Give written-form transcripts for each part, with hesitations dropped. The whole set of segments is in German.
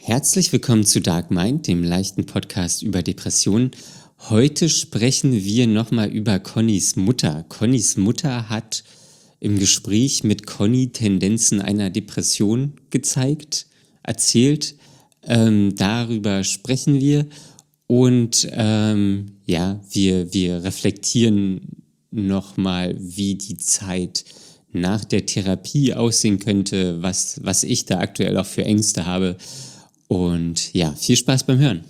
Herzlich willkommen zu Dark Mind, dem leichten Podcast über Depressionen. Heute sprechen wir nochmal über Connys Mutter. Connys Mutter hat im Gespräch mit Conny Tendenzen einer Depression gezeigt, erzählt. Darüber sprechen wir und wir reflektieren nochmal, wie die Zeit nach der Therapie aussehen könnte, was ich da aktuell auch für Ängste habe. Und ja, viel Spaß beim Hören.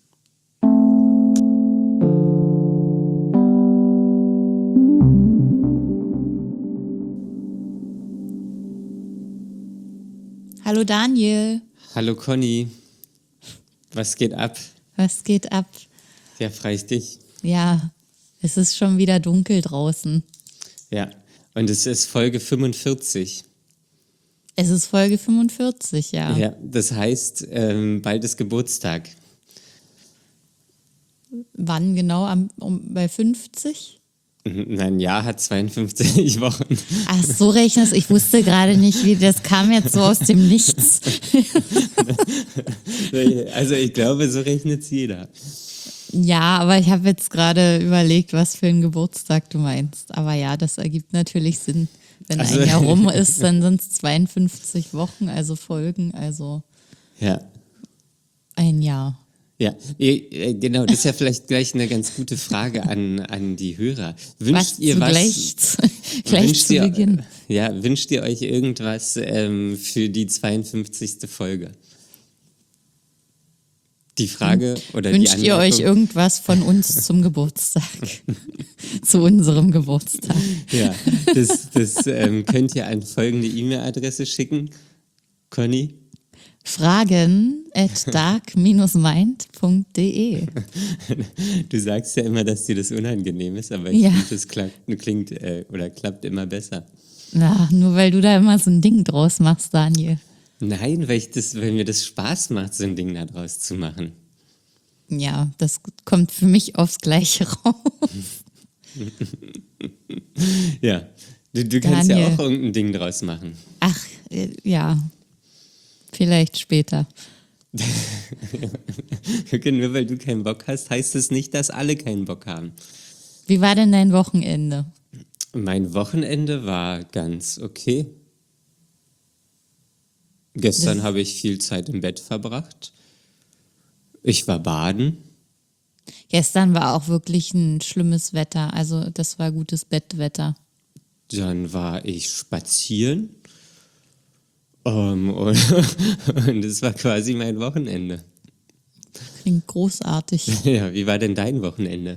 Hallo Daniel. Hallo Conny. Was geht ab? Was geht ab? Ja, freu ich dich. Ja, es ist schon wieder dunkel draußen. Ja, und es ist Folge 45. Es ist Folge 45, ja. Ja, das heißt, bald ist Geburtstag. Wann genau? Bei 50? Mein Jahr hat 52 Wochen. Ach, so rechnest. Ich wusste gerade nicht, wie das kam jetzt so aus dem Nichts. Also ich glaube, so rechnet es jeder. Ja, aber ich habe jetzt gerade überlegt, was für ein Geburtstag du meinst. Aber ja, das ergibt natürlich Sinn. Wenn ein Jahr rum ist, dann sind es 52 Wochen, also Folgen, also ja. Ein Jahr. Ja, genau, das ist ja vielleicht gleich eine ganz gute Frage an die Hörer. Wünscht ihr gleich zu Beginn? Ja, wünscht ihr euch irgendwas für die 52. Folge? Die Frage oder wünscht die ihr euch irgendwas von uns zum Geburtstag? Zu unserem Geburtstag? Ja, das könnt ihr an folgende E-Mail-Adresse schicken. Conny? fragen@dark-mind.de. Du sagst ja immer, dass dir das unangenehm ist, aber ich finde, das klappt immer besser. Na, nur weil du da immer so ein Ding draus machst, Daniel. Nein, weil mir das Spaß macht, so ein Ding da draus zu machen. Ja, das kommt für mich aufs Gleiche raus. Ja, du kannst ja auch irgendein Ding draus machen. Ach, ja. Vielleicht später. Nur weil du keinen Bock hast, heißt es nicht, dass alle keinen Bock haben. Wie war denn dein Wochenende? Mein Wochenende war ganz okay. Gestern habe ich viel Zeit im Bett verbracht. Ich war baden. Gestern war auch wirklich ein schlimmes Wetter. Also das war gutes Bettwetter. Dann war ich spazieren. Und das war quasi mein Wochenende. Klingt großartig. Ja, wie war denn dein Wochenende?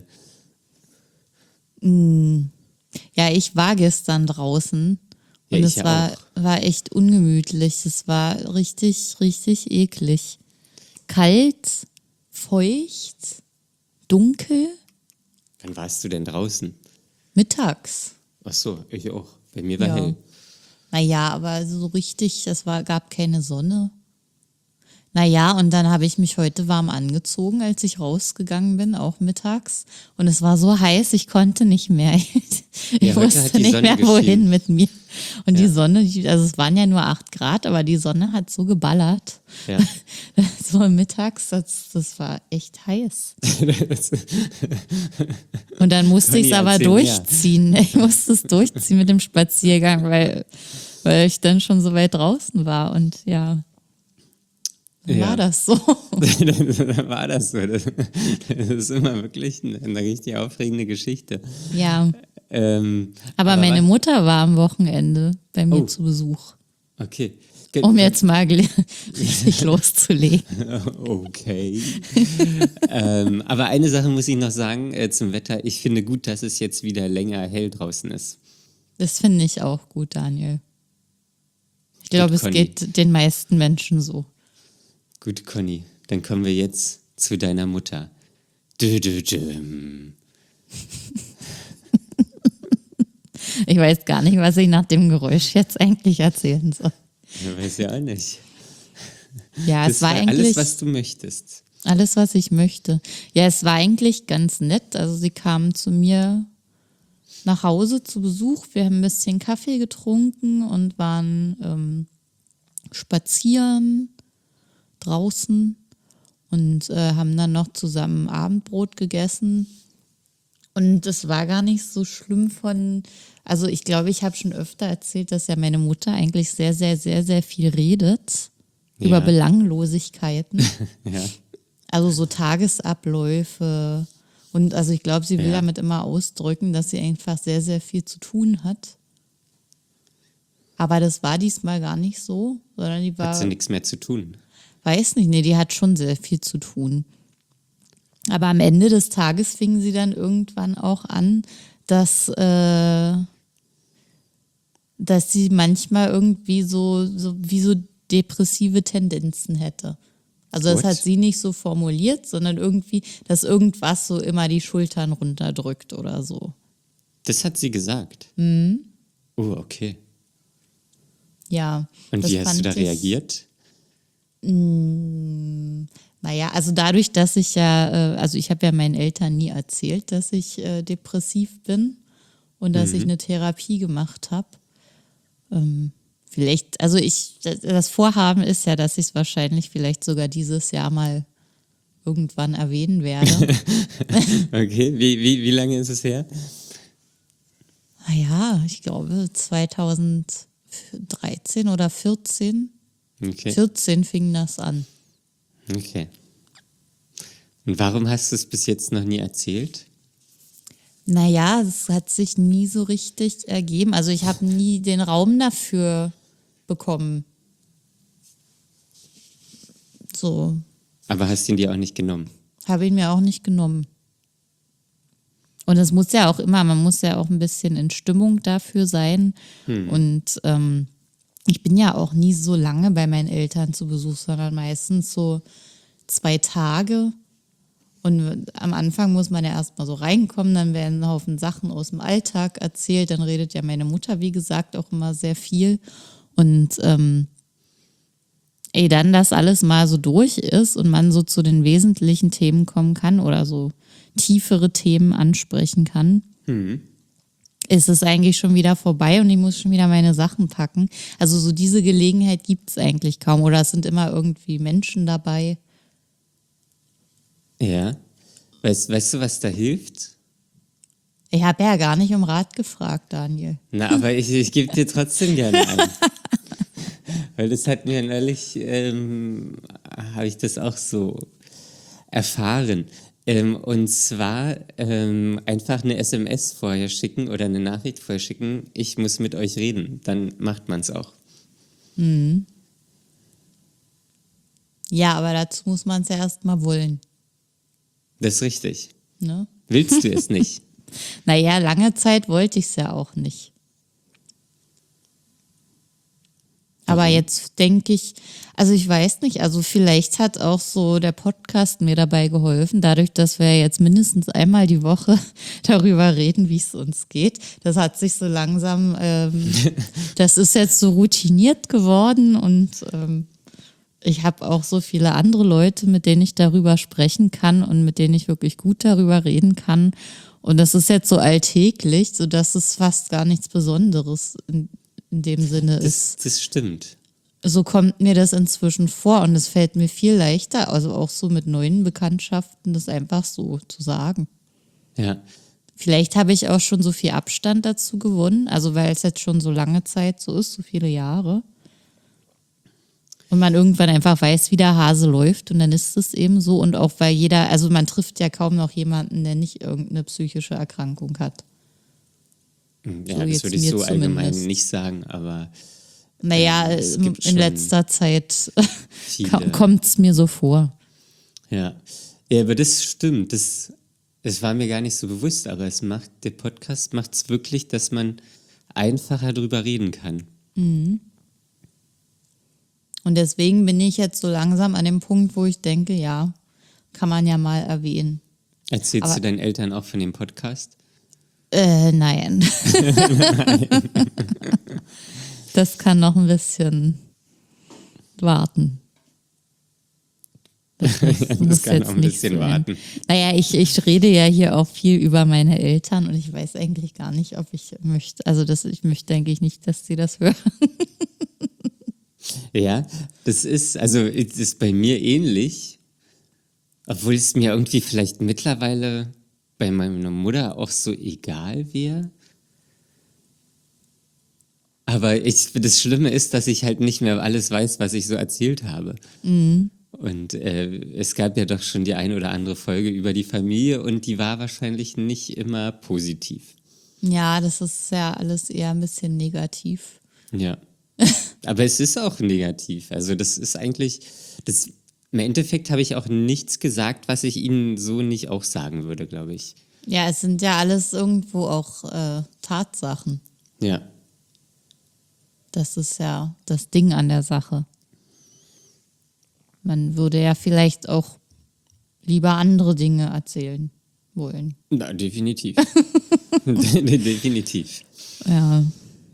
Ja, ich war gestern draußen und Ja, es war echt ungemütlich. Es war richtig, richtig eklig. Kalt, feucht, dunkel. Wann warst du denn draußen? Mittags. Ach so, ich auch. Bei mir war hell. Naja, aber so richtig, gab keine Sonne. Naja, und dann habe ich mich heute warm angezogen, als ich rausgegangen bin, auch mittags. Und es war so heiß, ich konnte nicht mehr. Ich wusste nicht mehr, wohin mit mir. Und die Sonne, also es waren ja nur 8 Grad, aber die Sonne hat so geballert. Ja. So mittags, das war echt heiß. Und dann musste ich es aber durchziehen. Ich musste es durchziehen mit dem Spaziergang, weil ich dann schon so weit draußen war. Und ja. War das so? War das so. Das ist immer wirklich eine richtig aufregende Geschichte. Ja. Aber meine Mutter war am Wochenende bei mir zu Besuch. Okay. Um jetzt mal richtig loszulegen. Okay. Aber eine Sache muss ich noch sagen zum Wetter. Ich finde gut, dass es jetzt wieder länger hell draußen ist. Das finde ich auch gut, Daniel. Ich glaube, es geht den meisten Menschen so. Gut, Conny, dann kommen wir jetzt zu deiner Mutter. Ich weiß gar nicht, was ich nach dem Geräusch jetzt eigentlich erzählen soll. Ich weiß ja auch nicht. Ja, das es war eigentlich alles, was du möchtest. Alles, was ich möchte. Ja, es war eigentlich ganz nett. Also sie kamen zu mir nach Hause zu Besuch. Wir haben ein bisschen Kaffee getrunken und waren spazieren. draußen und haben dann noch zusammen Abendbrot gegessen. Und es war gar nicht so schlimm also ich glaube, ich habe schon öfter erzählt, dass ja meine Mutter eigentlich sehr, sehr, sehr, sehr viel redet über Belanglosigkeiten. Ja. Also so Tagesabläufe. Und also ich glaube, sie will Ja. damit immer ausdrücken, dass sie einfach sehr, sehr viel zu tun hat. Aber das war diesmal gar nicht so, sondern die Hat war, sie nichts mehr zu tun. weiß nicht, nee, die hat schon sehr viel zu tun. Aber am Ende des Tages fing sie dann irgendwann auch an, dass sie manchmal irgendwie so wie so depressive Tendenzen hätte. Also das What? hat sie nicht so formuliert, sondern irgendwie, dass irgendwas so immer die Schultern runterdrückt oder so. Das hat sie gesagt. Oh, okay. Ja. Und das wie hast du fand da ich- reagiert? Naja, also dadurch, dass ich ja, also ich habe ja meinen Eltern nie erzählt, dass ich depressiv bin und dass ich eine Therapie gemacht habe. Vielleicht, also das Vorhaben ist ja, dass ich es wahrscheinlich vielleicht sogar dieses Jahr mal irgendwann erwähnen werde. Okay, wie lange ist es her? Naja, ich glaube 2013 oder 14. Okay. 14 fing das an. Okay. Und warum hast du es bis jetzt noch nie erzählt? Naja, es hat sich nie so richtig ergeben. Also ich habe nie den Raum dafür bekommen. So, Aber hast ihn dir auch nicht genommen? habe ich mir auch nicht genommen. Und es muss ja auch immer, man muss ja auch ein bisschen in Stimmung dafür sein. Und ich bin ja auch nie so lange bei meinen Eltern zu Besuch, sondern meistens so 2 Tage. Und am Anfang muss man ja erstmal so reinkommen, dann werden ein Haufen Sachen aus dem Alltag erzählt. Dann redet ja meine Mutter, wie gesagt, auch immer sehr viel. Und dann das alles mal so durch ist und man so zu den wesentlichen Themen kommen kann oder so tiefere Themen ansprechen kann, ist es eigentlich schon wieder vorbei und ich muss schon wieder meine Sachen packen. Also so diese Gelegenheit gibt es eigentlich kaum oder es sind immer irgendwie Menschen dabei. Ja. Weißt du, was da hilft? Ich habe ja gar nicht um Rat gefragt, Daniel. Na, aber ich gebe dir trotzdem gerne einen. Weil das hat mir neulich, habe ich das auch so erfahren. Und zwar einfach eine SMS vorher schicken oder eine Nachricht vorher schicken, ich muss mit euch reden. Dann macht man es auch. Ja, aber dazu muss man es ja erstmal wollen. Das ist richtig. Ne? Willst du es nicht? Naja, lange Zeit wollte ich es ja auch nicht. Aber jetzt denke ich, also ich weiß nicht, also vielleicht hat auch so der Podcast mir dabei geholfen, dadurch, dass wir jetzt mindestens einmal die Woche darüber reden, wie es uns geht. Das hat sich so langsam, das ist jetzt so routiniert geworden und ich habe auch so viele andere Leute, mit denen ich darüber sprechen kann und mit denen ich wirklich gut darüber reden kann. Und das ist jetzt so alltäglich, sodass es fast gar nichts Besonderes in dem Sinne ist. Das stimmt. So kommt mir das inzwischen vor und es fällt mir viel leichter, also auch so mit neuen Bekanntschaften, das einfach so zu sagen. Ja. Vielleicht habe ich auch schon so viel Abstand dazu gewonnen, also weil es jetzt schon so lange Zeit so ist, so viele Jahre. Und man irgendwann einfach weiß, wie der Hase läuft und dann ist es eben so. Und auch weil jeder, also man trifft ja kaum noch jemanden, der nicht irgendeine psychische Erkrankung hat. Ja, So das jetzt würde ich mir so allgemein zumindest. nicht sagen, aber Naja, es gibt in schon letzter Zeit viele. kommt es mir so vor. Ja, aber das stimmt. Das war mir gar nicht so bewusst, aber der Podcast macht es wirklich, dass man einfacher drüber reden kann. Und deswegen bin ich jetzt so langsam an dem Punkt, wo ich denke, ja, kann man ja mal erwähnen. Erzählst Aber- du deinen Eltern auch von dem Podcast? Nein. Das kann noch ein bisschen warten. Das kann auch ein bisschen warten. Naja, ich rede ja hier auch viel über meine Eltern und ich weiß eigentlich gar nicht, ob ich möchte, ich möchte, denke ich nicht, dass sie das hören. Ja, das ist bei mir ähnlich, obwohl es mir irgendwie vielleicht mittlerweile bei meiner Mutter auch so egal wäre. Aber das Schlimme ist, dass ich halt nicht mehr alles weiß, was ich so erzählt habe. Und es gab ja doch schon die eine oder andere Folge über die Familie und die war wahrscheinlich nicht immer positiv. Ja, das ist ja alles eher ein bisschen negativ. Ja. Aber es ist auch negativ. Also das ist eigentlich, im Endeffekt habe ich auch nichts gesagt, was ich Ihnen so nicht auch sagen würde, glaube ich. Ja, es sind ja alles irgendwo auch Tatsachen. Ja. Das ist ja das Ding an der Sache. Man würde ja vielleicht auch lieber andere Dinge erzählen wollen. Na, definitiv. Definitiv. Ja.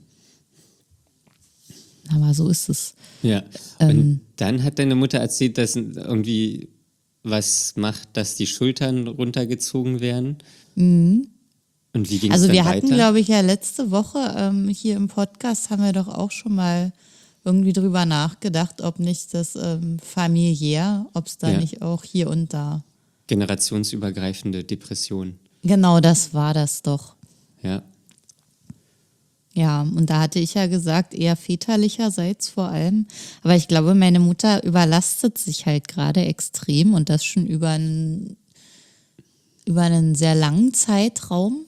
Aber so ist es. Ja. Und dann hat deine Mutter erzählt, dass irgendwie was macht, dass die Schultern runtergezogen werden. Und wie ging es Also dann wir weiter? hatten, glaube ich, ja letzte Woche hier im Podcast haben wir doch auch schon mal irgendwie drüber nachgedacht, ob nicht das familiär, ob es da Ja. nicht auch hier und da. Generationsübergreifende Depression. Genau, das war das doch. Ja. Ja, und da hatte ich ja gesagt, eher väterlicherseits vor allem. Aber ich glaube, meine Mutter überlastet sich halt gerade extrem und das schon über einen sehr langen Zeitraum.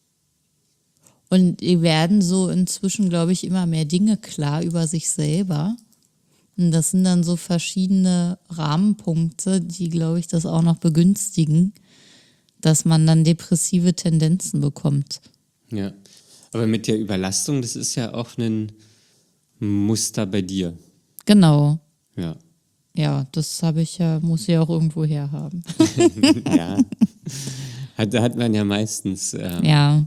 Und ihr werden so inzwischen, glaube ich, immer mehr Dinge klar über sich selber. Und das sind dann so verschiedene Rahmenpunkte, die, glaube ich, das auch noch begünstigen, dass man dann depressive Tendenzen bekommt. Ja. Aber mit der Überlastung, das ist ja auch ein Muster bei dir. Genau. Ja. Ja, das muss ich ja auch irgendwo herhaben. Ja. Hat man ja meistens. Ja.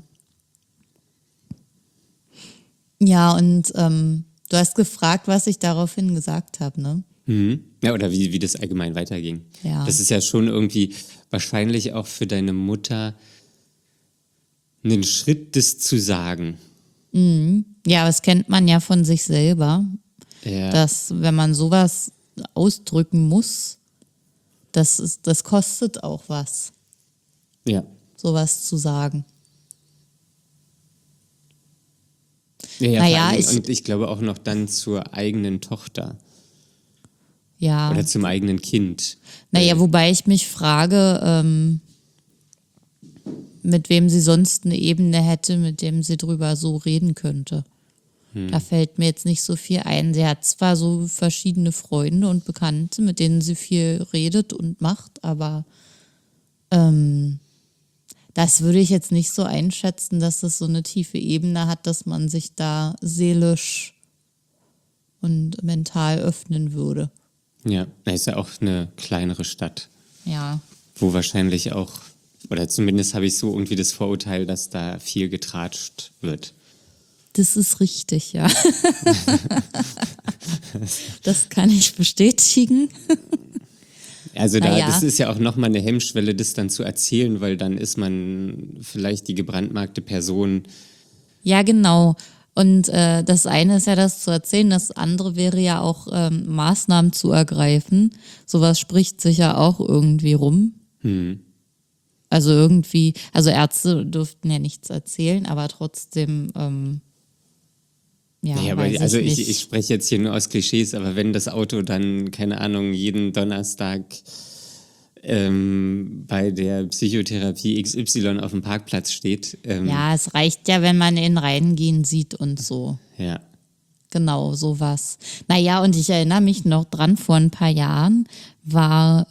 Ja, und du hast gefragt, was ich daraufhin gesagt habe, ne? Ja, oder wie das allgemein weiterging. Ja. Das ist ja schon irgendwie wahrscheinlich auch für deine Mutter ein Schritt, das zu sagen. Ja, das kennt man ja von sich selber, Ja. dass wenn man sowas ausdrücken muss, das kostet auch was, Ja. sowas zu sagen. Ja, Naja, vor allem, und ich glaube auch noch dann zur eigenen Tochter Ja. oder zum eigenen Kind. Naja, wobei ich mich frage, mit wem sie sonst eine Ebene hätte, mit dem sie drüber so reden könnte. Da fällt mir jetzt nicht so viel ein. Sie hat zwar so verschiedene Freunde und Bekannte, mit denen sie viel redet und macht, aber das würde ich jetzt nicht so einschätzen, dass das so eine tiefe Ebene hat, dass man sich da seelisch und mental öffnen würde. Ja, das ist ja auch eine kleinere Stadt, Ja. wo wahrscheinlich auch, oder zumindest habe ich so irgendwie das Vorurteil, dass da viel getratscht wird. Das ist richtig, ja. Das kann ich bestätigen. Also Naja. das ist ja auch nochmal eine Hemmschwelle, das dann zu erzählen, weil dann ist man vielleicht die gebrandmarkte Person. Ja, genau. Und das eine ist ja das zu erzählen, das andere wäre ja auch Maßnahmen zu ergreifen. Sowas spricht sich ja auch irgendwie rum. Also Ärzte dürften ja nichts erzählen, aber trotzdem, Ja, aber weiß also nicht. ich spreche jetzt hier nur aus Klischees, aber wenn das Auto dann, keine Ahnung, jeden Donnerstag bei der Psychotherapie XY auf dem Parkplatz steht. Ja, es reicht ja, wenn man ihn reingehen sieht und so. Ja. Genau, sowas. Naja, und ich erinnere mich noch dran, vor ein paar Jahren war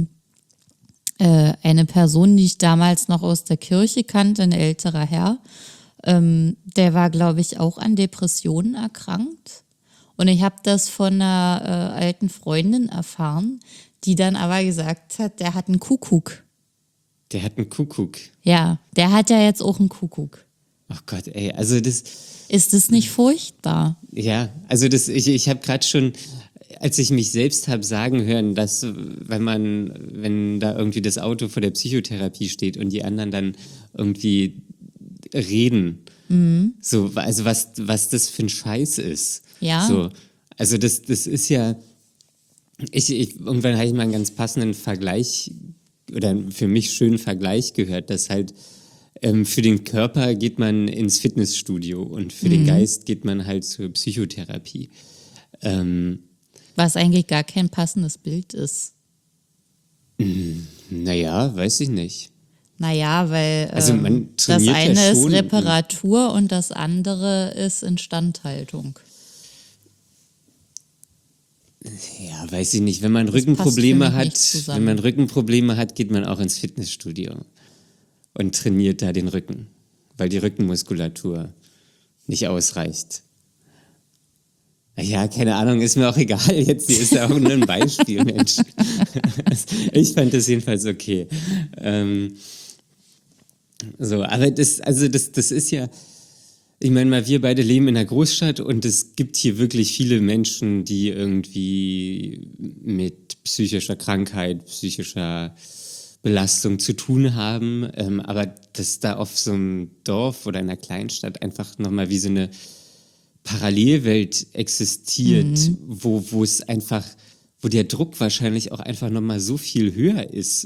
eine Person, die ich damals noch aus der Kirche kannte, ein älterer Herr, der war, glaube ich, auch an Depressionen erkrankt. Und ich habe das von einer alten Freundin erfahren, die dann aber gesagt hat, der hat einen Kuckuck. Der hat einen Kuckuck. Ja, der hat ja jetzt auch einen Kuckuck. Ach Gott, ey, also das, Ist das nicht furchtbar? ja, also ich habe gerade schon, als ich mich selbst habe sagen hören, dass wenn da irgendwie das Auto vor der Psychotherapie steht und die anderen dann irgendwie reden, so, also was das für ein Scheiß ist. Ja. So, Also das ist ja, irgendwann habe ich mal einen ganz passenden Vergleich oder einen für mich schönen Vergleich gehört, dass halt für den Körper geht man ins Fitnessstudio und für den Geist geht man halt zur Psychotherapie. Was eigentlich gar kein passendes Bild ist. Naja, weiß ich nicht. Naja, weil Also man das trainiert eine ja ist schon. Reparatur und das andere ist Instandhaltung. Ja, weiß ich nicht. Wenn man Das passt Rückenprobleme für mich hat, nicht zusammen. wenn man Rückenprobleme hat, geht man auch ins Fitnessstudio und trainiert da den Rücken, weil die Rückenmuskulatur nicht ausreicht. Ja, keine Ahnung, ist mir auch egal. Jetzt hier ist ja auch nur ein Beispiel, Mensch. Ich fand das jedenfalls okay. So, aber das ist ja, ich meine mal, wir beide leben in einer Großstadt und es gibt hier wirklich viele Menschen, die irgendwie mit psychischer Krankheit, psychischer Belastung zu tun haben. Aber dass da auf so einem Dorf oder in einer Kleinstadt einfach nochmal wie so eine Parallelwelt existiert, wo es einfach, wo der Druck wahrscheinlich auch einfach nochmal so viel höher ist,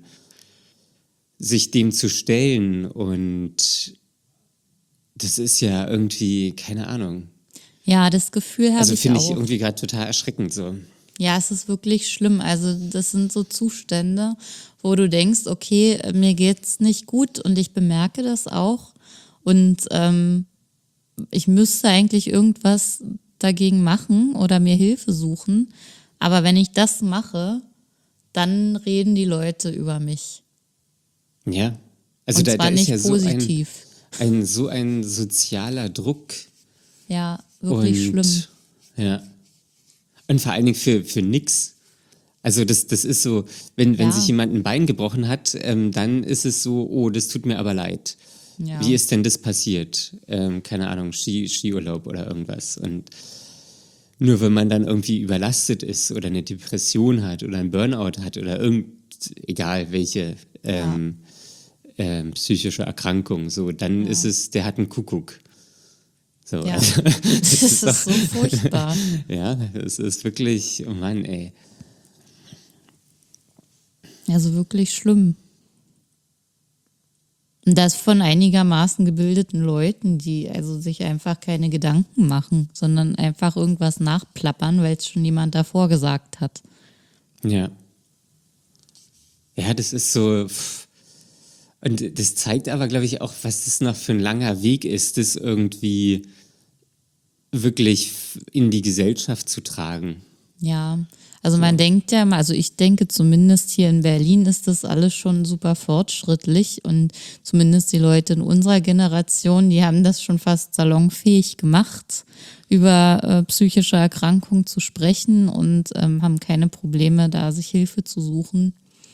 sich dem zu stellen. Und das ist ja irgendwie, keine Ahnung. Ja, das Gefühl habe Also ich finde ich auch. irgendwie gerade total erschreckend so. Ja, es ist wirklich schlimm. Also das sind so Zustände, wo du denkst, okay, mir geht's nicht gut und ich bemerke das auch. Und ich müsste eigentlich irgendwas dagegen machen oder mir Hilfe suchen. Aber wenn ich das mache, dann reden die Leute über mich. Ja. Also Und da zwar ist nicht ja positiv. so ein sozialer Druck. Ja, wirklich Und schlimm. ja. Und vor allen Dingen für nix. Also das ist so, wenn Ja. sich jemand ein Bein gebrochen hat, dann ist es so, oh, das tut mir aber leid. Ja. Wie ist denn das passiert? Keine Ahnung, Skiurlaub oder irgendwas. Und nur wenn man dann irgendwie überlastet ist oder eine Depression hat oder ein Burnout hat oder egal welche psychische Erkrankung, so, dann ist es, der hat einen Kuckuck. So, Ja. also, Das ist so furchtbar. ja, das ist wirklich, oh Mann, ey. Also wirklich schlimm. Und das von einigermaßen gebildeten Leuten, die also sich einfach keine Gedanken machen, sondern einfach irgendwas nachplappern, weil es schon jemand davor gesagt hat. Ja. Ja, das ist so. Und das zeigt aber, glaube ich, auch, was das noch für ein langer Weg ist, das irgendwie wirklich in die Gesellschaft zu tragen. Ja, also man denkt ja mal, also ich denke zumindest hier in Berlin ist das alles schon super fortschrittlich und zumindest die Leute in unserer Generation, die haben das schon fast salonfähig gemacht, über psychische Erkrankungen zu sprechen und haben keine Probleme, da sich Hilfe zu suchen.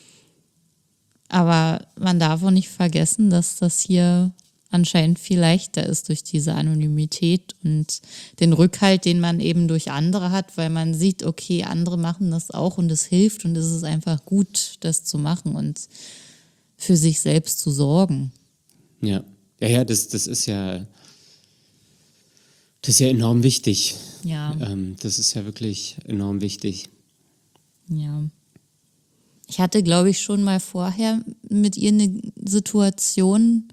Aber man darf auch nicht vergessen, dass das hier anscheinend viel leichter ist durch diese Anonymität und den Rückhalt, den man eben durch andere hat, weil man sieht, okay, andere machen das auch und es hilft und es ist einfach gut, das zu machen und für sich selbst zu sorgen. Ja. Ja, das ist ja enorm wichtig. Ja, Das ist ja wirklich enorm wichtig. ja. Ich hatte, glaube ich, schon mal vorher mit ihr eine Situation,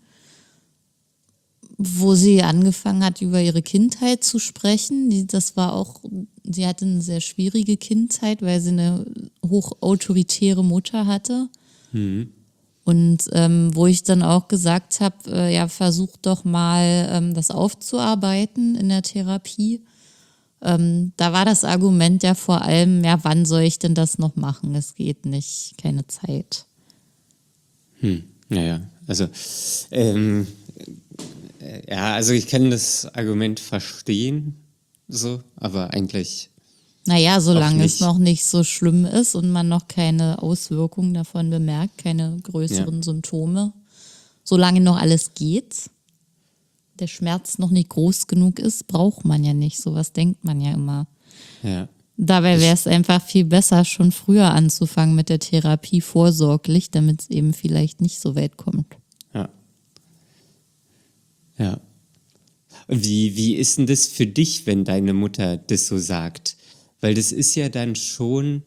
wo sie angefangen hat, über ihre Kindheit zu sprechen. Das war auch, sie hatte eine sehr schwierige Kindheit, weil sie eine hochautoritäre Mutter hatte. Und wo ich dann auch gesagt habe, ja, versuch doch mal, das aufzuarbeiten in der Therapie. Da war das Argument ja vor allem, ja, wann soll ich denn das noch machen? Es geht nicht, keine Zeit. Naja, also ja, also ich kann das Argument verstehen, so, aber eigentlich Naja, solange es nicht. noch nicht so schlimm ist und man noch keine Auswirkungen davon bemerkt, keine größeren Symptome, solange noch alles geht, der Schmerz noch nicht groß genug ist, braucht man ja nicht. Sowas denkt man ja immer. Ja. Dabei wäre es einfach viel besser, schon früher anzufangen mit der Therapie vorsorglich, damit es eben vielleicht nicht so weit kommt. Ja. Ja. Wie ist denn das für dich, wenn deine Mutter das so sagt? Weil das ist ja dann schon,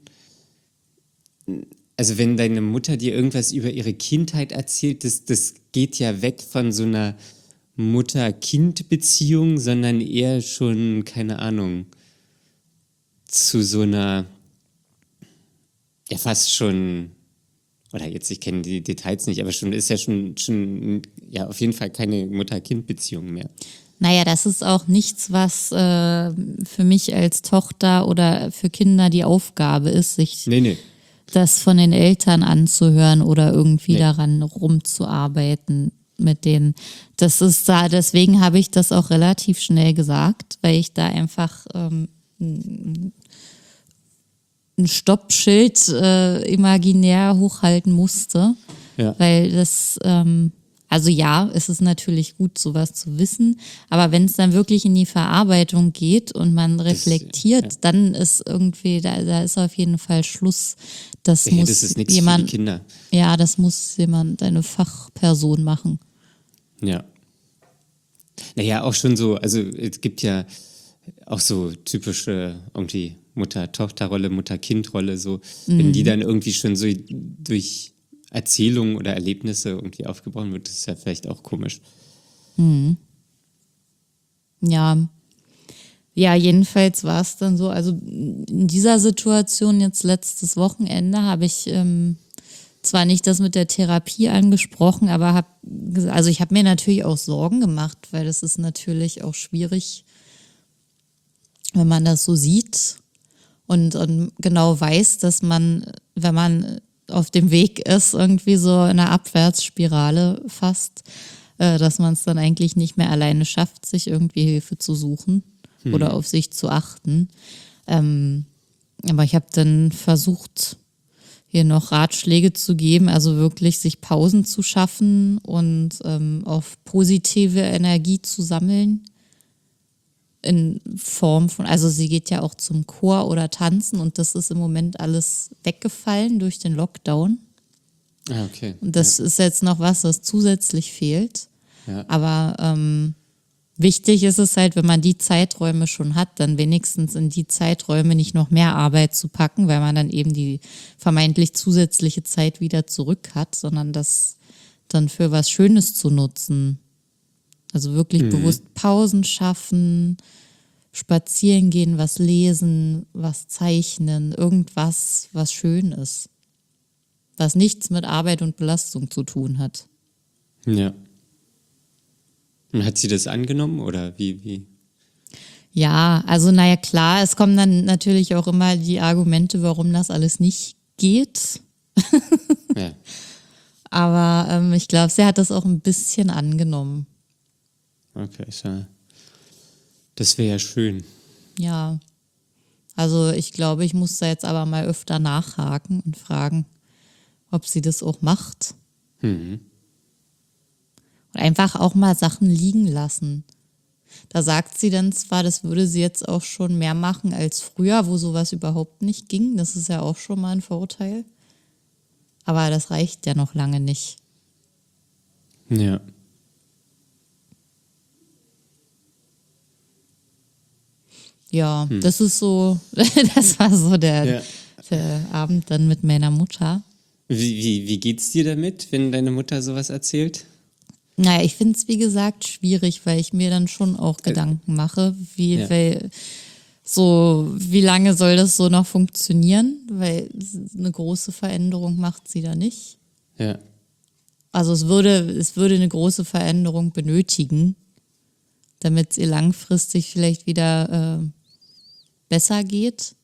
also wenn deine Mutter dir irgendwas über ihre Kindheit erzählt, das geht ja weg von so einer Mutter-Kind-Beziehung, sondern eher schon, keine Ahnung, zu so einer, ja fast schon, oder jetzt, ich kenne die Details nicht, aber schon ist ja schon ja auf jeden Fall keine Mutter-Kind-Beziehung mehr. Naja, das ist auch nichts, was für mich als Tochter oder für Kinder die Aufgabe ist, sich Nee. das von den Eltern anzuhören oder irgendwie Nee. daran rumzuarbeiten mit denen. Das ist da, deswegen habe ich das auch relativ schnell gesagt, weil ich da einfach ein Stoppschild imaginär hochhalten musste. Ja. Weil das, also ja, es ist natürlich gut, sowas zu wissen, aber wenn es dann wirklich in die Verarbeitung geht und man reflektiert, ja. dann ist irgendwie, da ist auf jeden Fall Schluss. Das muss Das ist nichts für jemand, die Kinder. ja, das muss jemand, eine Fachperson machen. Ja. Naja, auch schon so, also es gibt ja auch so typische irgendwie Mutter-Tochter-Rolle, Mutter-Kind-Rolle, so, wenn die dann irgendwie schon so durch Erzählungen oder Erlebnisse irgendwie aufgebrochen wird, das ist ja vielleicht auch komisch. Ja. Ja, jedenfalls war es dann so, also in dieser Situation jetzt letztes Wochenende habe ich zwar nicht das mit der Therapie angesprochen, aber also ich habe mir natürlich auch Sorgen gemacht, weil das ist natürlich auch schwierig, wenn man das so sieht und genau weiß, dass man, wenn man auf dem Weg ist, irgendwie so in einer Abwärtsspirale fast, dass man es dann eigentlich nicht mehr alleine schafft, sich irgendwie Hilfe zu suchen oder auf sich zu achten. Aber ich habe dann versucht, hier noch Ratschläge zu geben, also wirklich sich Pausen zu schaffen und auf positive Energie zu sammeln. In Form von, also sie geht ja auch zum Chor oder Tanzen und das ist im Moment alles weggefallen durch den Lockdown. Ah, okay. Und das ist jetzt noch was zusätzlich fehlt. Ja. Aber wichtig ist es halt, wenn man die Zeiträume schon hat, dann wenigstens in die Zeiträume nicht noch mehr Arbeit zu packen, weil man dann eben die vermeintlich zusätzliche Zeit wieder zurück hat, sondern das dann für was Schönes zu nutzen. Also wirklich bewusst Pausen schaffen, spazieren gehen, was lesen, was zeichnen, irgendwas, was schön ist. Was nichts mit Arbeit und Belastung zu tun hat. Ja. Und hat sie das angenommen oder wie? Ja, also naja klar, es kommen dann natürlich auch immer die Argumente, warum das alles nicht geht. Ja. Aber ich glaube, sie hat das auch ein bisschen angenommen. Okay, das wäre ja schön. Ja, also ich glaube, ich muss da jetzt aber mal öfter nachhaken und fragen, ob sie das auch macht. Und einfach auch mal Sachen liegen lassen. Da sagt sie dann zwar, das würde sie jetzt auch schon mehr machen als früher, wo sowas überhaupt nicht ging. Das ist ja auch schon mal ein Vorteil. Aber das reicht ja noch lange nicht. Ja. Ja, das ist so, das war so der Abend dann mit meiner Mutter. Wie geht's dir damit, wenn deine Mutter sowas erzählt? Naja, ich finde es wie gesagt schwierig, weil ich mir dann schon auch Gedanken mache, wie lange soll das so noch funktionieren, weil eine große Veränderung macht sie da nicht. Ja. Also es würde eine große Veränderung benötigen, damit es ihr langfristig vielleicht wieder besser geht.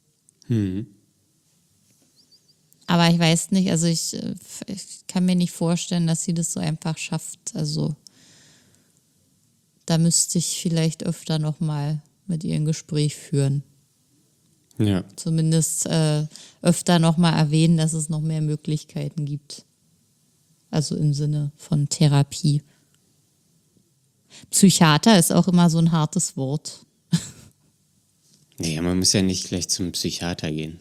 Aber ich weiß nicht, also ich kann mir nicht vorstellen, dass sie das so einfach schafft. Also da müsste ich vielleicht öfter nochmal mit ihr ein Gespräch führen. Ja. Zumindest öfter nochmal erwähnen, dass es noch mehr Möglichkeiten gibt. Also im Sinne von Therapie. Psychiater ist auch immer so ein hartes Wort. Naja, man muss ja nicht gleich zum Psychiater gehen.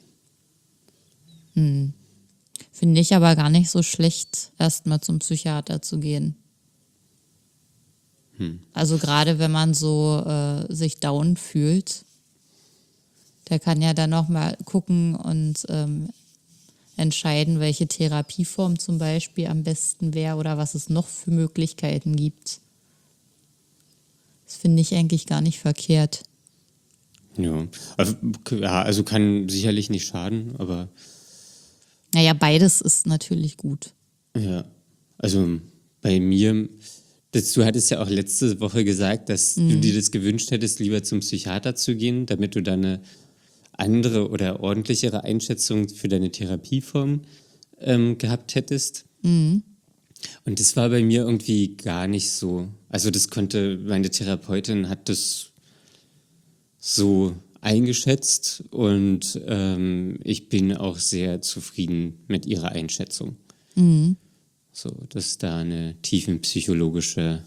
Finde ich aber gar nicht so schlecht, erstmal zum Psychiater zu gehen. Also gerade wenn man so sich down fühlt, der kann ja dann nochmal gucken und entscheiden, welche Therapieform zum Beispiel am besten wäre oder was es noch für Möglichkeiten gibt. Das finde ich eigentlich gar nicht verkehrt. Ja. Also kann sicherlich nicht schaden, aber Naja, beides ist natürlich gut. ja. Also bei mir, du hattest ja auch letzte Woche gesagt, dass du dir das gewünscht hättest, lieber zum Psychiater zu gehen, damit du dann eine andere oder ordentlichere Einschätzung für deine Therapieform gehabt hättest. Und das war bei mir irgendwie gar nicht so. Also meine Therapeutin hat das so eingeschätzt und ich bin auch sehr zufrieden mit ihrer Einschätzung. So, dass da eine tiefenpsychologische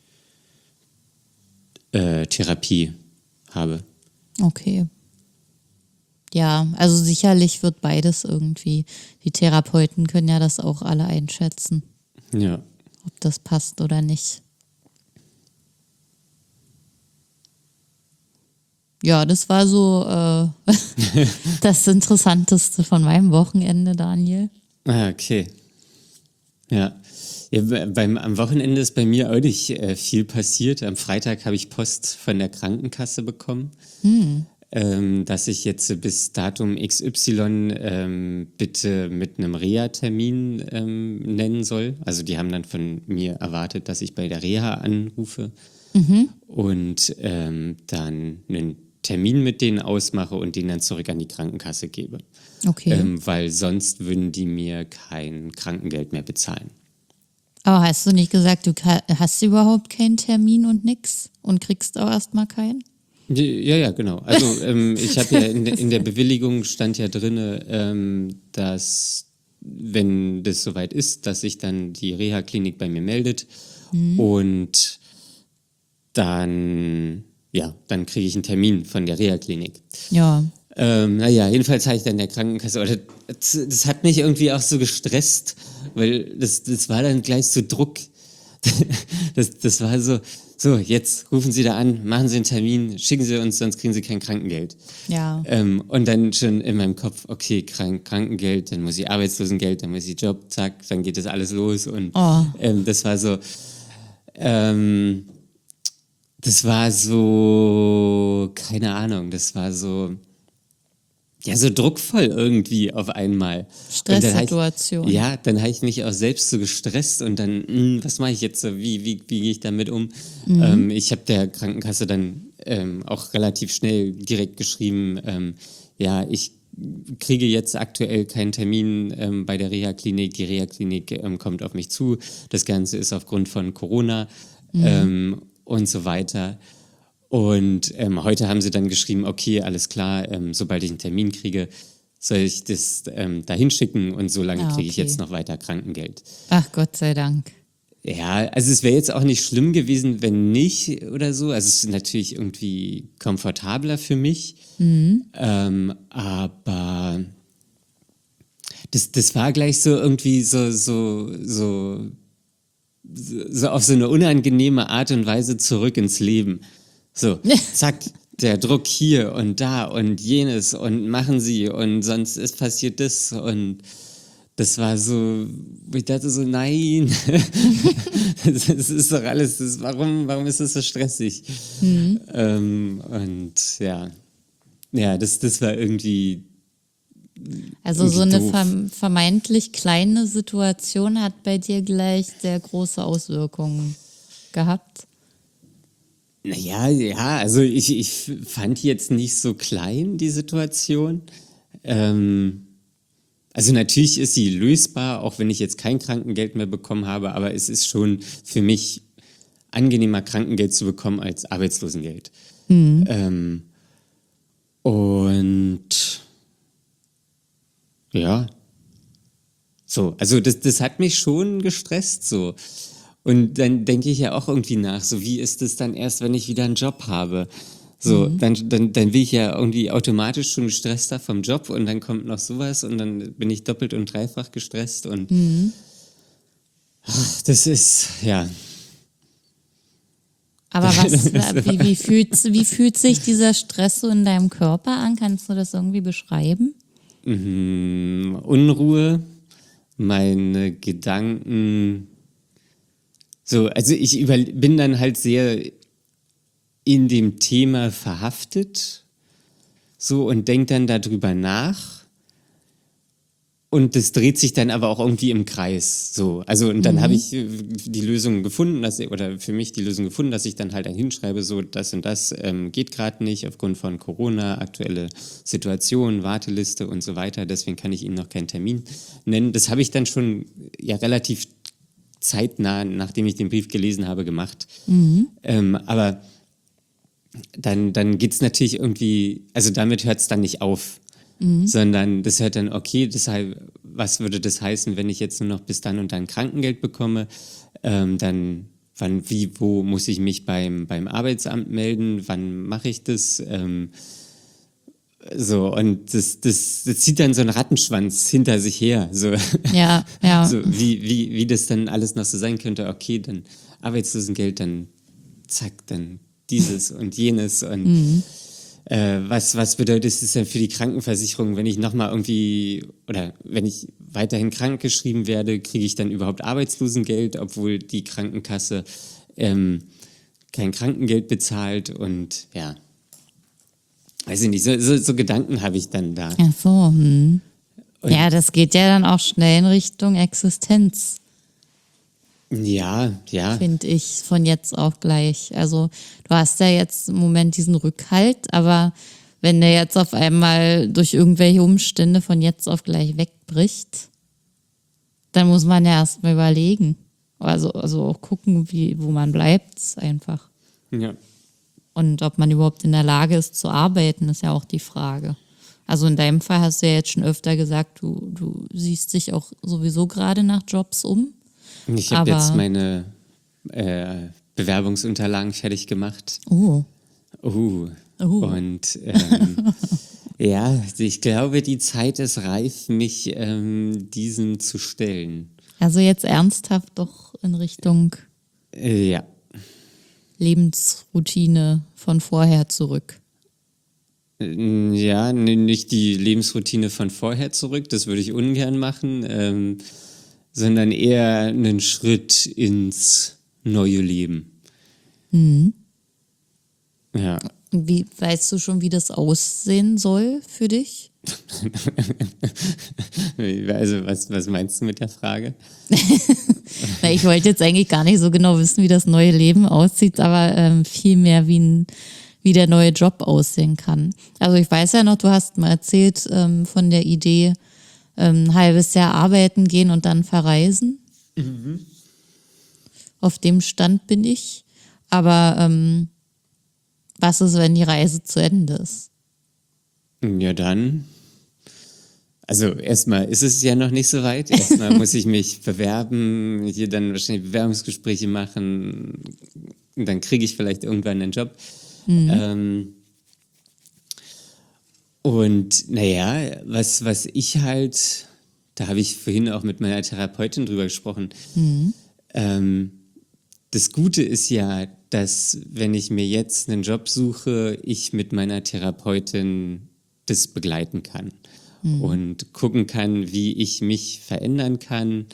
Therapie habe. Okay. Ja, also sicherlich wird beides irgendwie. Die Therapeuten können ja das auch alle einschätzen, Ja. ob das passt oder nicht. Ja, das war so das Interessanteste von meinem Wochenende, Daniel. Ah, okay. Ja. Am Wochenende ist bei mir auch nicht viel passiert. Am Freitag habe ich Post von der Krankenkasse bekommen, dass ich jetzt bis Datum XY bitte mit einem Reha-Termin nennen soll. Also die haben dann von mir erwartet, dass ich bei der Reha anrufe und dann einen Termin mit denen ausmache und den dann zurück an die Krankenkasse gebe. Okay. Weil sonst würden die mir kein Krankengeld mehr bezahlen. Aber hast du nicht gesagt, du hast überhaupt keinen Termin und nix und kriegst auch erstmal keinen? Ja, genau. Also ich habe ja in der Bewilligung stand ja drin, dass wenn das soweit ist, dass sich dann die Reha-Klinik bei mir meldet und dann kriege ich einen Termin von der Reha-Klinik. Ja. Jedenfalls habe ich dann der Krankenkasse, oder das hat mich irgendwie auch so gestresst, weil das war dann gleich so Druck. Das war so, jetzt rufen Sie da an, machen Sie einen Termin, schicken Sie uns, sonst kriegen Sie kein Krankengeld. Ja. Und dann schon in meinem Kopf, okay, Krankengeld, dann muss ich Arbeitslosengeld, dann muss ich Job, zack, dann geht das alles los. Und das war so, keine Ahnung, das war so, ja, so druckvoll irgendwie auf einmal. Stresssituation. Dann habe ich mich auch selbst so gestresst und dann, was mache ich jetzt so, wie gehe ich damit um? Ich habe der Krankenkasse dann auch relativ schnell direkt geschrieben, ich kriege jetzt aktuell keinen Termin bei der Reha-Klinik. Die Reha-Klinik kommt auf mich zu. Das Ganze ist aufgrund von Corona und so weiter. Und heute haben sie dann geschrieben, okay, alles klar, sobald ich einen Termin kriege, soll ich das dahin schicken und so lange kriege ich jetzt noch weiter Krankengeld. Ach, Gott sei Dank. Ja, also es wäre jetzt auch nicht schlimm gewesen, wenn nicht oder so. Also es ist natürlich irgendwie komfortabler für mich. Aber das war gleich so irgendwie so auf so eine unangenehme Art und Weise zurück ins Leben. So, zack, der Druck hier und da und jenes und machen Sie und sonst ist passiert das und das war so, ich dachte so, nein, das ist doch alles, warum ist das so stressig? Und das war irgendwie. Also so eine vermeintlich kleine Situation hat bei dir gleich sehr große Auswirkungen gehabt. Ja, also ich fand die jetzt nicht so klein, die Situation. Also natürlich ist sie lösbar, auch wenn ich jetzt kein Krankengeld mehr bekommen habe, aber es ist schon für mich angenehmer, Krankengeld zu bekommen als Arbeitslosengeld. Und ja, so, also das hat mich schon gestresst so. Und dann denke ich ja auch irgendwie nach, so wie ist es dann erst, wenn ich wieder einen Job habe? So, dann bin ich ja irgendwie automatisch schon gestresster vom Job und dann kommt noch sowas und dann bin ich doppelt und dreifach gestresst und das ist, ja. Aber wie fühlt sich dieser Stress so in deinem Körper an? Kannst du das irgendwie beschreiben? Unruhe, meine Gedanken. So, also bin dann halt sehr in dem Thema verhaftet, so, und denke dann darüber nach. Und das dreht sich dann aber auch irgendwie im Kreis. So. Also, und dann habe ich die Lösung gefunden, oder für mich die Lösung gefunden, dass ich dann halt hinschreibe, so das und das geht gerade nicht aufgrund von Corona, aktuelle Situation, Warteliste und so weiter. Deswegen kann ich Ihnen noch keinen Termin nennen. Das habe ich dann schon ja relativ zeitnah, nachdem ich den Brief gelesen habe, gemacht. Aber dann geht es natürlich irgendwie, also damit hört es dann nicht auf. Sondern das hört dann, okay, deshalb, was würde das heißen, wenn ich jetzt nur noch bis dann und dann Krankengeld bekomme? Dann, wo muss ich mich beim Arbeitsamt melden? Wann mache ich das? So, und das zieht dann so einen Rattenschwanz hinter sich her. So, Ja. so wie das dann alles noch so sein könnte. Okay, dann Arbeitslosengeld, dann zack, dann dieses und jenes und was bedeutet es denn für die Krankenversicherung, wenn ich nochmal irgendwie, oder wenn ich weiterhin krankgeschrieben werde, kriege ich dann überhaupt Arbeitslosengeld, obwohl die Krankenkasse kein Krankengeld bezahlt und ja, weiß ich nicht, so Gedanken habe ich dann da. Ach so, Ja, das geht ja dann auch schnell in Richtung Existenz. Ja. Finde ich, von jetzt auf gleich. Also du hast ja jetzt im Moment diesen Rückhalt, aber wenn der jetzt auf einmal durch irgendwelche Umstände von jetzt auf gleich wegbricht, dann muss man ja erst mal überlegen. Also auch gucken, wo man bleibt einfach. Ja. Und ob man überhaupt in der Lage ist zu arbeiten, ist ja auch die Frage. Also in deinem Fall hast du ja jetzt schon öfter gesagt, du siehst dich auch sowieso gerade nach Jobs um. Ich habe jetzt meine Bewerbungsunterlagen fertig gemacht. Und ja, ich glaube, die Zeit ist reif, mich diesen zu stellen. Also jetzt ernsthaft doch in Richtung Ja. Lebensroutine von vorher zurück. Ja, nicht die Lebensroutine von vorher zurück, das würde ich ungern machen, sondern eher einen Schritt ins neue Leben. Ja. Weißt du schon, wie das aussehen soll für dich? Also, was meinst du mit der Frage? Na, ich wollte jetzt eigentlich gar nicht so genau wissen, wie das neue Leben aussieht, aber vielmehr, wie der neue Job aussehen kann. Also ich weiß ja noch, du hast mal erzählt von der Idee, ein halbes Jahr arbeiten gehen und dann verreisen. Auf dem Stand bin ich. Aber was ist, wenn die Reise zu Ende ist? Ja, dann. Also erstmal ist es ja noch nicht so weit. Erstmal muss ich mich bewerben, hier dann wahrscheinlich Bewerbungsgespräche machen. Und dann kriege ich vielleicht irgendwann einen Job. Und naja, was ich halt, da habe ich vorhin auch mit meiner Therapeutin drüber gesprochen. Das Gute ist ja, dass wenn ich mir jetzt einen Job suche, ich mit meiner Therapeutin das begleiten kann und gucken kann, wie ich mich verändern kann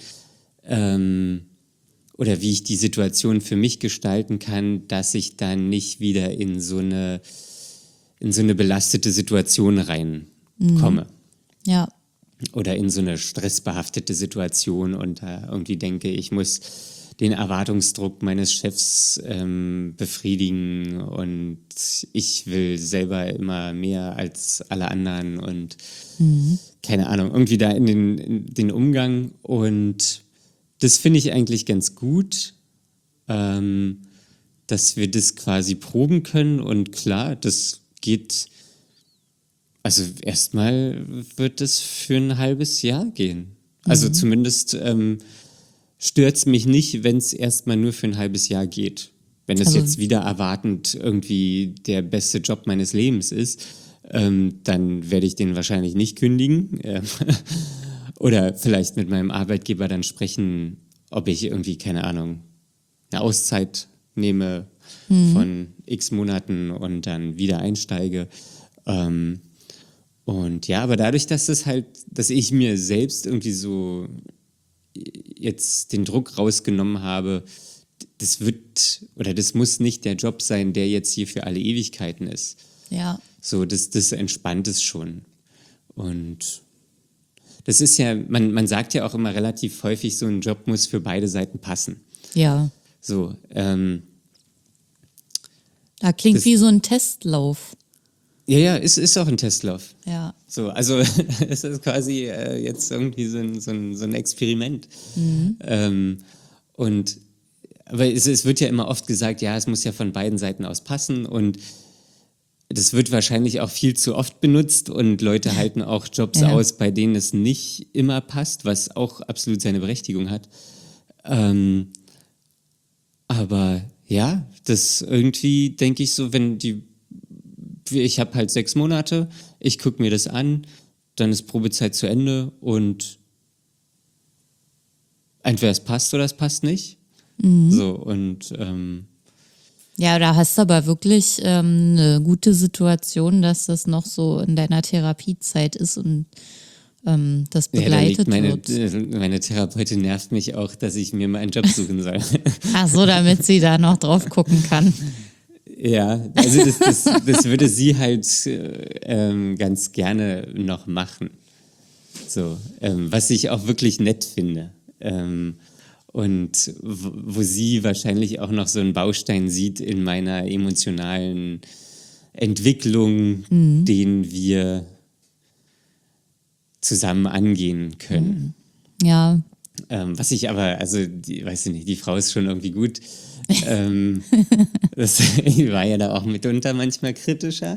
oder wie ich die Situation für mich gestalten kann, dass ich dann nicht wieder in so eine belastete Situation reinkomme. Ja. Oder in so eine stressbehaftete Situation und irgendwie denke, ich muss den Erwartungsdruck meines Chefs befriedigen und ich will selber immer mehr als alle anderen und keine Ahnung, irgendwie da in den Umgang, und das finde ich eigentlich ganz gut, dass wir das quasi proben können, und klar, das geht, also erstmal wird es für ein halbes Jahr gehen. Also zumindest stört es mich nicht, wenn es erstmal nur für ein halbes Jahr geht. Wenn es jetzt wieder erwartend irgendwie der beste Job meines Lebens ist, dann werde ich den wahrscheinlich nicht kündigen. Oder vielleicht mit meinem Arbeitgeber dann sprechen, ob ich irgendwie, keine Ahnung, eine Auszeit nehme von x Monaten und dann wieder einsteige. Und ja, aber dadurch, dass ich mir selbst irgendwie so jetzt den Druck rausgenommen habe, das muss nicht der Job sein, der jetzt hier für alle Ewigkeiten ist. Ja. So, das entspannt es schon. Und das ist ja, man sagt ja auch immer relativ häufig, so ein Job muss für beide Seiten passen. Ja. So, Da klingt wie so ein Testlauf. ja, es ist auch ein Testlauf. Ja. So, also es ist quasi jetzt irgendwie so ein Experiment. Aber es wird ja immer oft gesagt, ja, es muss ja von beiden Seiten aus passen und das wird wahrscheinlich auch viel zu oft benutzt und Leute halten auch Jobs aus, bei denen es nicht immer passt, was auch absolut seine Berechtigung hat. Aber ja, das irgendwie denke ich so, ich habe halt 6 Monate, ich gucke mir das an, dann ist Probezeit zu Ende und entweder es passt oder es passt nicht. So, und Ja, da hast du aber wirklich eine gute Situation, dass das noch so in deiner Therapiezeit ist und das begleitet wird. Meine Therapeutin nervt mich auch, dass ich mir mal einen Job suchen soll. Ach so, damit sie da noch drauf gucken kann. Ja, also das würde sie halt ganz gerne noch machen. So, was ich auch wirklich nett finde. Und wo sie wahrscheinlich auch noch so einen Baustein sieht in meiner emotionalen Entwicklung, den wir zusammen angehen können. Ja. Was ich aber, also, weiß ich nicht, die Frau ist schon irgendwie gut. Das war ja da auch mitunter manchmal kritischer.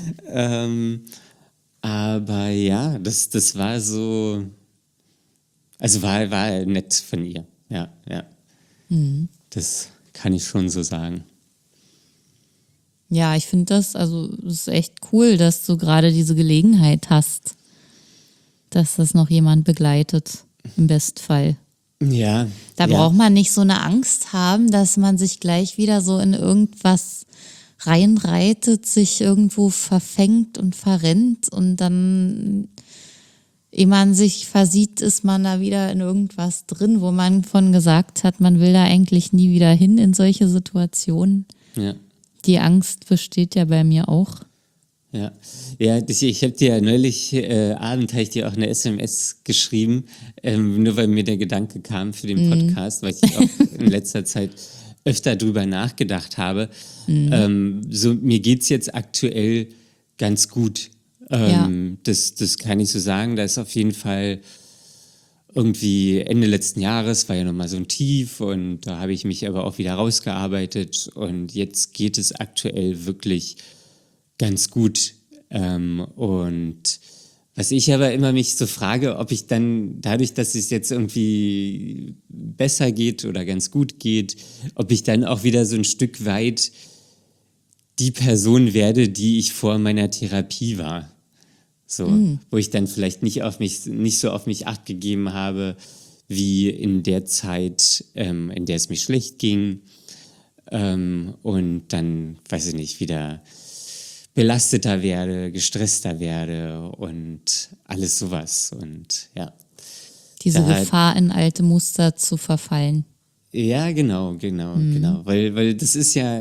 Aber ja, das war so, also war nett von ihr. Ja. Das kann ich schon so sagen. Ja, ich finde das ist echt cool, dass du gerade diese Gelegenheit hast, dass das noch jemand begleitet, im Bestfall. Ja. Da braucht man nicht so eine Angst haben, dass man sich gleich wieder so in irgendwas reinreitet, sich irgendwo verfängt und verrennt und dann, ehe man sich versieht, ist man da wieder in irgendwas drin, wo man von gesagt hat, man will da eigentlich nie wieder hin in solche Situationen. Ja. Die Angst besteht ja bei mir auch. Ja, ich habe dir ja neulich Abend habe ich dir auch eine SMS geschrieben, nur weil mir der Gedanke kam für den Podcast, weil ich auch in letzter Zeit öfter drüber nachgedacht habe. So, mir geht's jetzt aktuell ganz gut. Das kann ich so sagen. Da ist auf jeden Fall irgendwie Ende letzten Jahres war ja nochmal so ein Tief und da habe ich mich aber auch wieder rausgearbeitet und jetzt geht es aktuell wirklich ganz gut. Und was ich aber immer mich so frage, ob ich dann dadurch, dass es jetzt irgendwie besser geht oder ganz gut geht, ob ich dann auch wieder so ein Stück weit die Person werde, die ich vor meiner Therapie war. So, wo ich dann vielleicht nicht so auf mich Acht gegeben habe, wie in der Zeit, in der es mir schlecht ging. Und dann, weiß ich nicht, wieder belasteter werde, gestresster werde und alles sowas. Und ja. Diese Gefahr, in alte Muster zu verfallen. Ja, genau. Weil das ist ja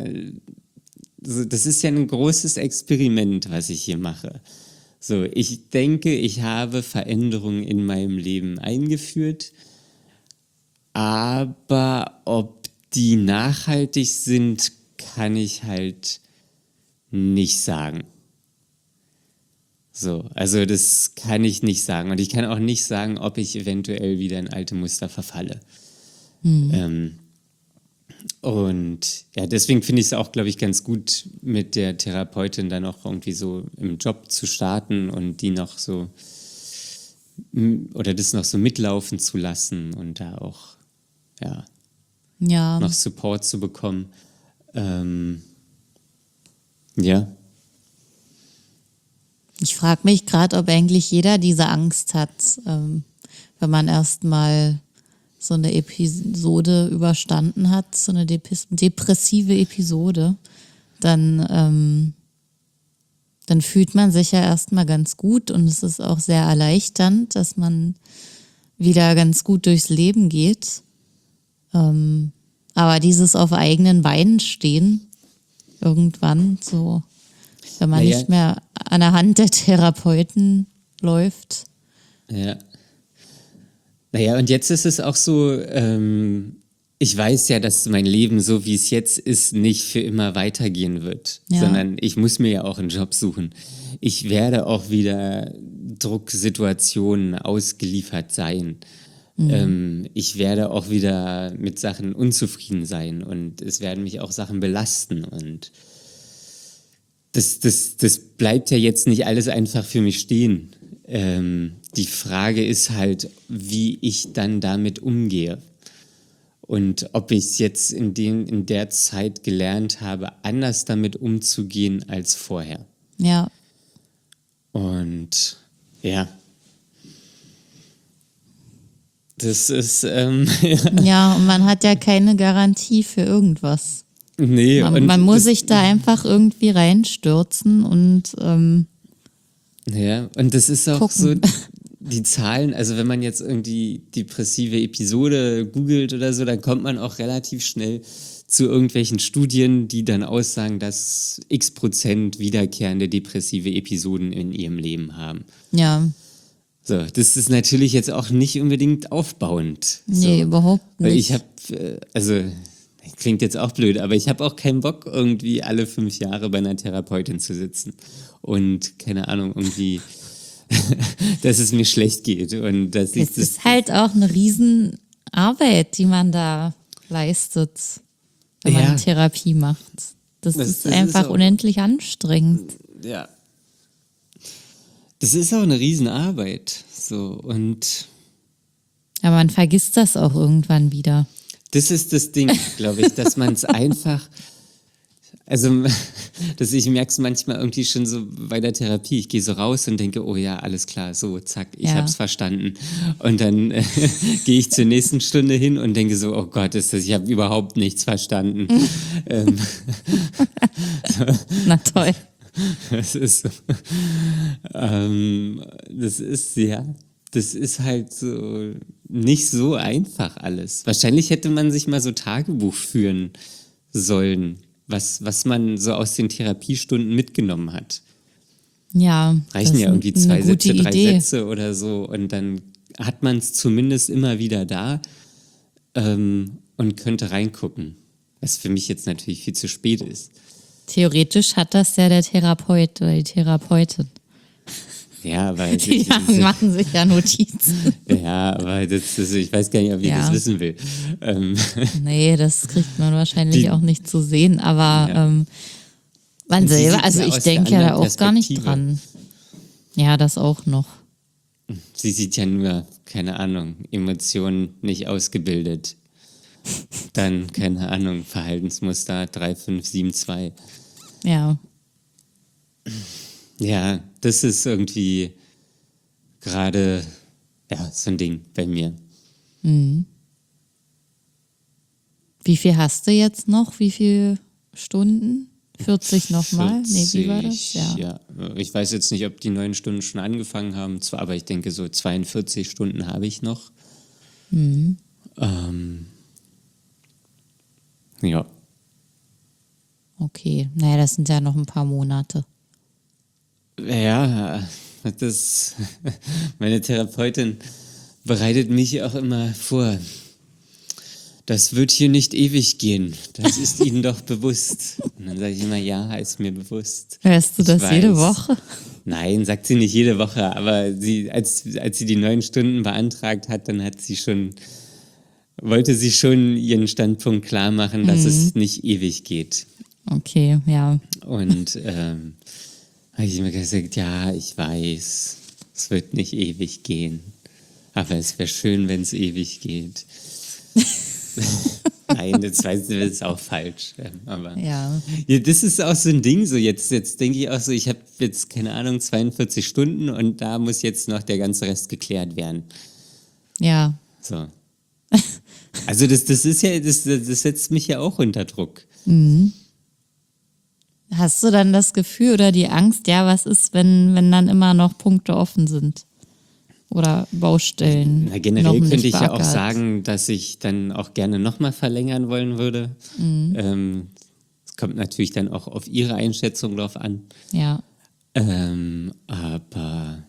ein großes Experiment, was ich hier mache. So, ich denke, ich habe Veränderungen in meinem Leben eingeführt, aber ob die nachhaltig sind, kann ich halt nicht sagen. So, also das kann ich nicht sagen. Und ich kann auch nicht sagen, ob ich eventuell wieder in alte Muster verfalle. Und ja, deswegen finde ich es auch, glaube ich, ganz gut, mit der Therapeutin dann auch irgendwie so im Job zu starten und die noch so oder das noch so mitlaufen zu lassen und da auch noch Support zu bekommen. Ja. Ich frage mich gerade, ob eigentlich jeder diese Angst hat, wenn man erstmal so eine Episode überstanden hat, so eine depressive Episode, dann fühlt man sich ja erstmal ganz gut und es ist auch sehr erleichternd, dass man wieder ganz gut durchs Leben geht. Aber dieses auf eigenen Beinen stehen, irgendwann so, wenn man nicht mehr an der Hand der Therapeuten läuft. Ja. Naja, und jetzt ist es auch so, ich weiß ja, dass mein Leben, so wie es jetzt ist, nicht für immer weitergehen wird, sondern ich muss mir ja auch einen Job suchen. Ich werde auch wieder Drucksituationen ausgeliefert sein. Ich werde auch wieder mit Sachen unzufrieden sein und es werden mich auch Sachen belasten und das bleibt ja jetzt nicht alles einfach für mich stehen. Die Frage ist halt, wie ich dann damit umgehe. Und ob ich es jetzt in der Zeit gelernt habe, anders damit umzugehen als vorher. Ja. Und ja. Das ist, Ja, und man hat ja keine Garantie für irgendwas. Nee, Man muss sich da einfach irgendwie reinstürzen und ja, und das ist auch gucken. so, die Zahlen, also wenn man jetzt irgendwie depressive Episode googelt oder so, dann kommt man auch relativ schnell zu irgendwelchen Studien, die dann aussagen, dass x% wiederkehrende depressive Episoden in ihrem Leben haben. Ja. So, das ist natürlich jetzt auch nicht unbedingt aufbauend. Nee, so. überhaupt nicht. Weil ich habe, also klingt jetzt auch blöd, aber ich habe auch keinen Bock, irgendwie alle 5 Jahre bei einer Therapeutin zu sitzen und keine Ahnung, irgendwie dass es mir schlecht geht. Und dass Es ist halt auch eine Riesenarbeit, die man da leistet, wenn man Therapie macht. Das ist einfach unendlich anstrengend. Ja. Das ist auch eine Riesenarbeit. So, und Aber man vergisst das auch irgendwann wieder. das ist das Ding, glaube ich, dass man es einfach, also ich merke es manchmal irgendwie schon so bei der Therapie. Ich gehe so raus und denke, oh ja, alles klar, so, zack, ich habe es verstanden. Und dann gehe ich zur nächsten Stunde hin und denke so, oh Gott, ich habe überhaupt nichts verstanden. Na toll. Das ist so. Das ist halt so nicht so einfach alles. Wahrscheinlich hätte man sich mal so Tagebuch führen sollen, was man so aus den Therapiestunden mitgenommen hat. Ja, Reichen ja irgendwie 2 Sätze, 3 Idee. Sätze oder so und dann hat man es zumindest immer wieder da und könnte reingucken. Was für mich jetzt natürlich viel zu spät ist. Theoretisch hat das ja der Therapeut oder die Therapeutin. Ja, weil Die machen sich ja Notizen. ja, aber ich weiß gar nicht, ob ich das wissen will. Nee, das kriegt man wahrscheinlich auch nicht zu sehen, aber man selber, also ich denke ja da auch gar nicht dran. Ja, das auch noch. Sie sieht ja nur, keine Ahnung, Emotionen nicht ausgebildet. Dann, keine Ahnung, Verhaltensmuster 3, 5, 7, 2. Ja. Ja, das ist irgendwie gerade so ein Ding bei mir. Mhm. Wie viel hast du jetzt noch? Wie viele Stunden? 40 nochmal? Nee, wie war das? Ja, ich weiß jetzt nicht, ob die 9 Stunden schon angefangen haben, aber ich denke, so 42 Stunden habe ich noch. Mhm. Ja. Okay, naja, das sind ja noch ein paar Monate. Ja, meine Therapeutin bereitet mich auch immer vor. Das wird hier nicht ewig gehen. Das ist Ihnen doch bewusst. Und dann sage ich immer, ja, ist mir bewusst. Hörst du das jede Woche? Nein, sagt sie nicht jede Woche, aber als sie die 9 Stunden beantragt hat, dann wollte sie schon ihren Standpunkt klar machen, dass es nicht ewig geht. Okay, ja. Und habe ich immer gesagt, ja, ich weiß, es wird nicht ewig gehen. Aber es wäre schön, wenn es ewig geht. Nein, das ist auch falsch. Aber Ja. Das ist auch so ein Ding. So jetzt denke ich auch so, ich habe jetzt, keine Ahnung, 42 Stunden und da muss jetzt noch der ganze Rest geklärt werden. Ja. So. Also das ist ja, das setzt mich ja auch unter Druck. Hast du dann das Gefühl oder die Angst, ja, was ist, wenn dann immer noch Punkte offen sind? Oder Baustellen Na, noch generell nicht könnte ich ja auch beackert? sagen, dass ich dann auch gerne nochmal verlängern wollen würde. Es kommt natürlich dann auch auf Ihre Einschätzung drauf an. Ja, Aber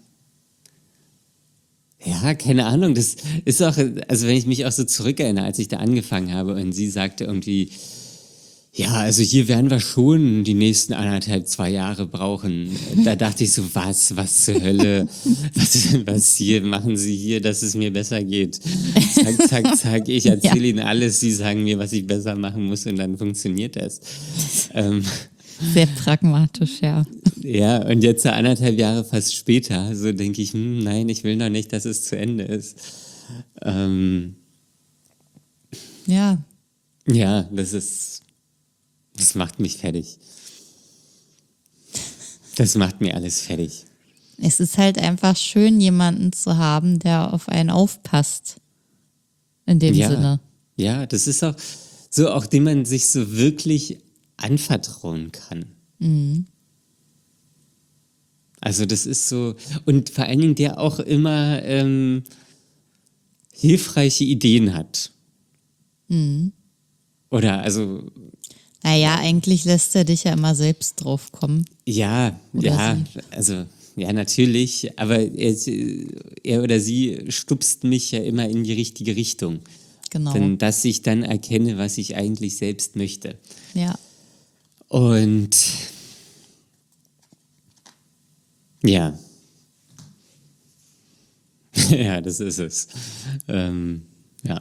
ja, keine Ahnung, das ist auch, also wenn ich mich auch so zurückerinnere, als ich da angefangen habe und sie sagte irgendwie, ja, also hier werden wir schon die nächsten 1,5, 2 Jahre brauchen. Da dachte ich so, was zur Hölle, was hier machen Sie hier, dass es mir besser geht. Zack, zack, zack, ich erzähle Ihnen alles, Sie sagen mir, was ich besser machen muss und dann funktioniert das. sehr pragmatisch, ja. Ja, und jetzt so 1,5 Jahre fast später, so denke ich, nein, ich will noch nicht, dass es zu Ende ist. Ja, Ja, das macht mich fertig. Das macht mir alles fertig. es ist halt einfach schön, jemanden zu haben, der auf einen aufpasst. In dem Ja, Sinne. ja, das ist auch so, auch dem man sich so wirklich anvertrauen kann. Also das ist so, und vor allen Dingen der auch immer hilfreiche Ideen hat. Oder also, Naja, eigentlich lässt er dich ja immer selbst drauf kommen. ja, Oder ja, sie. also, ja, natürlich, aber er oder sie stupst mich ja immer in die richtige Richtung. Genau. Denn dass ich dann erkenne, was ich eigentlich selbst möchte. Ja. Und ja, ja, das ist es. Ja.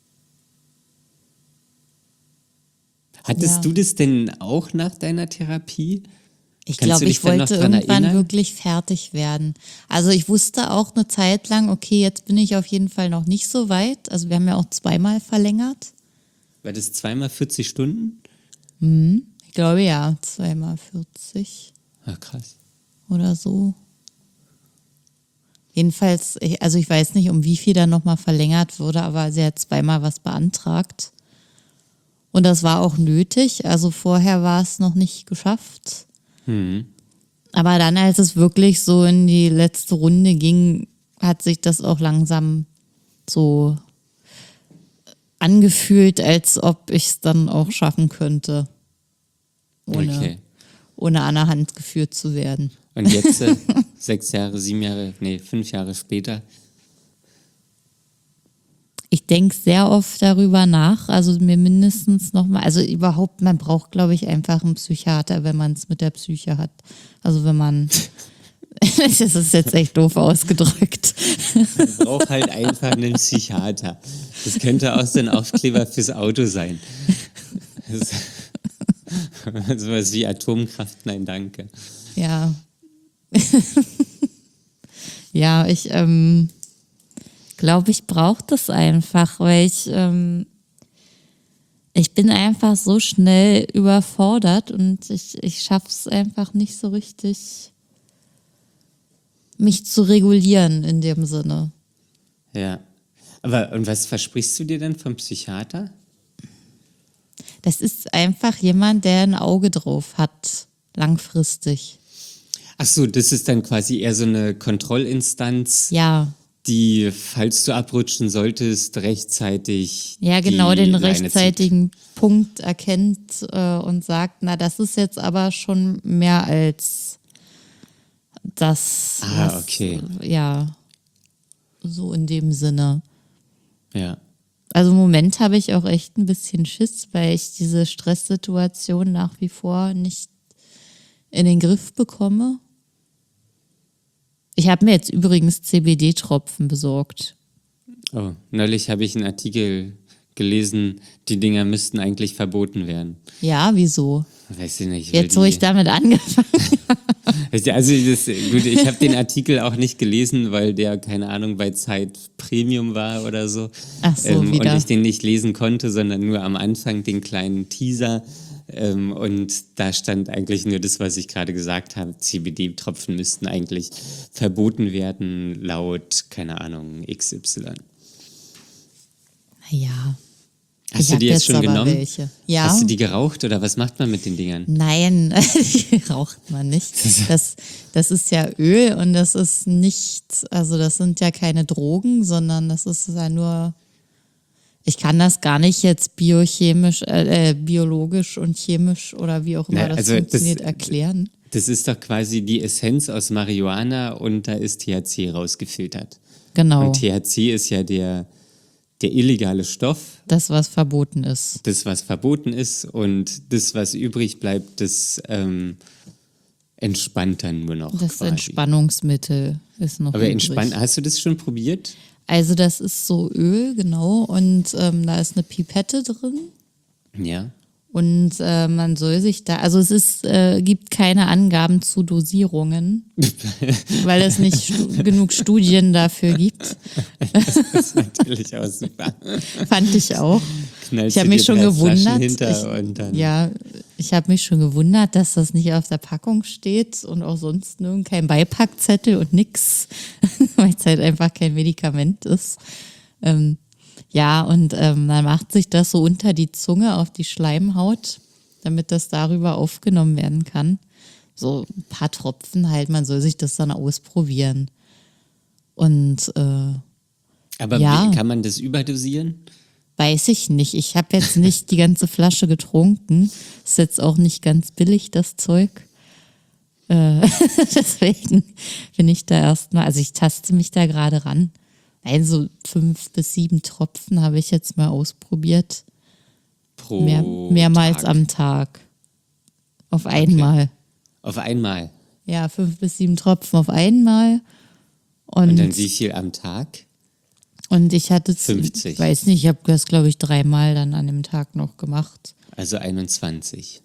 Hattest Ja. du das denn auch nach deiner Therapie? Ich Kannst glaube, du dich ich dann noch wollte dran irgendwann erinnern? wirklich fertig werden. Also ich wusste auch eine Zeit lang, okay, jetzt bin ich auf jeden Fall noch nicht so weit. Also wir haben ja auch zweimal verlängert. War das zweimal 40 Stunden? Ich glaube ja, zweimal 40 Ach, krass. oder so. Jedenfalls, also ich weiß nicht, um wie viel dann nochmal verlängert wurde, aber sie hat zweimal was beantragt. Und das war auch nötig. Also vorher war es noch nicht geschafft. Aber dann, als es wirklich so in die letzte Runde ging, hat sich das auch langsam so angefühlt, als ob ich es dann auch schaffen könnte, ohne, Okay. ohne an der Hand geführt zu werden. Und jetzt, 6 Jahre, 7 Jahre, nee, 5 Jahre später. Ich denke sehr oft darüber nach, also mir mindestens nochmal, also überhaupt, man braucht, glaube ich, einfach einen Psychiater, wenn man es mit der Psyche hat. Also wenn man, das ist jetzt echt doof ausgedrückt. Man braucht halt einfach einen Psychiater. Das könnte auch so ein Aufkleber fürs Auto sein. Sowas wie Atomkraft, nein, danke. Ja. Ja, ich glaube, ich brauche das einfach, weil ich bin einfach so schnell überfordert und ich schaffe es einfach nicht so richtig, mich zu regulieren in dem Sinne. Ja. Aber, und was versprichst du dir denn vom Psychiater? Das ist einfach jemand, der ein Auge drauf hat, langfristig. Ach so, das ist dann quasi eher so eine Kontrollinstanz, Ja, die, falls du abrutschen solltest, rechtzeitig ja, genau, die den Leine zieht. rechtzeitigen Punkt erkennt und sagt, na, das ist jetzt aber schon mehr als das, Ah, okay. ja, so in dem Sinne. Ja. Also im Moment habe ich auch echt ein bisschen Schiss, weil ich diese Stresssituation nach wie vor nicht in den Griff bekomme. Ich habe mir jetzt übrigens CBD-Tropfen besorgt. Oh, neulich habe ich einen Artikel gelesen, die Dinger müssten eigentlich verboten werden. Ja, wieso? Weiß ich nicht. weil Jetzt, wo ich damit angefangen Also gut, ich habe den Artikel auch nicht gelesen, weil der, keine Ahnung, bei Zeit Premium war oder so. Ach so, wieder. Und ich den nicht lesen konnte, sondern nur am Anfang den kleinen Teaser. Und da stand eigentlich nur das, was ich gerade gesagt habe. CBD-Tropfen müssten eigentlich verboten werden, laut, keine Ahnung, XY. Ja, Hast du hab die jetzt schon aber genommen? welche. Ja. Hast du die geraucht oder was macht man mit den Dingern? Nein, die raucht man nicht. Das ist ja Öl und das ist nicht, also das sind ja keine Drogen, sondern das ist ja nur, ich kann das gar nicht jetzt biochemisch, biologisch und chemisch oder wie auch immer das funktioniert erklären. Das ist doch quasi die Essenz aus Marihuana und da ist THC rausgefiltert. Genau, Und THC ist ja der illegale Stoff, das, was verboten ist. das, was verboten ist und das, was übrig bleibt, das entspannt dann nur noch Das quasi. Entspannungsmittel ist noch Aber übrig. hast du das schon probiert? Also das ist so Öl, genau, und da ist eine Pipette drin. Ja. Und man soll sich da, also gibt keine Angaben zu Dosierungen, weil es nicht genug Studien dafür gibt. Das ist natürlich auch super. Fand ich auch. Knallst Ich habe du mich dir schon 3 Flaschen gewundert. hinter und dann Ja, ich habe mich schon gewundert, dass das nicht auf der Packung steht und auch sonst nirgends kein Beipackzettel und nix, weil es halt einfach kein Medikament ist. Ja, und dann macht sich das so unter die Zunge auf die Schleimhaut, damit das darüber aufgenommen werden kann. So ein paar Tropfen halt, man soll sich das dann ausprobieren. Und Aber ja. wie kann man das überdosieren? weiß ich nicht. Ich habe jetzt nicht die ganze Flasche getrunken. Ist jetzt auch nicht ganz billig, das Zeug. Deswegen bin ich da erstmal, also ich taste mich da gerade ran. Nein, so 5 bis 7 Tropfen habe ich jetzt mal ausprobiert. Pro Mehrmals Tag. am Tag. Auf einmal. Auf einmal. Ja, 5 bis 7 Tropfen auf einmal. Und dann wie viel am Tag? Und ich hatte, 50. Ich weiß nicht, ich habe das, glaube ich, 3-mal dann an dem Tag noch gemacht. Also 21.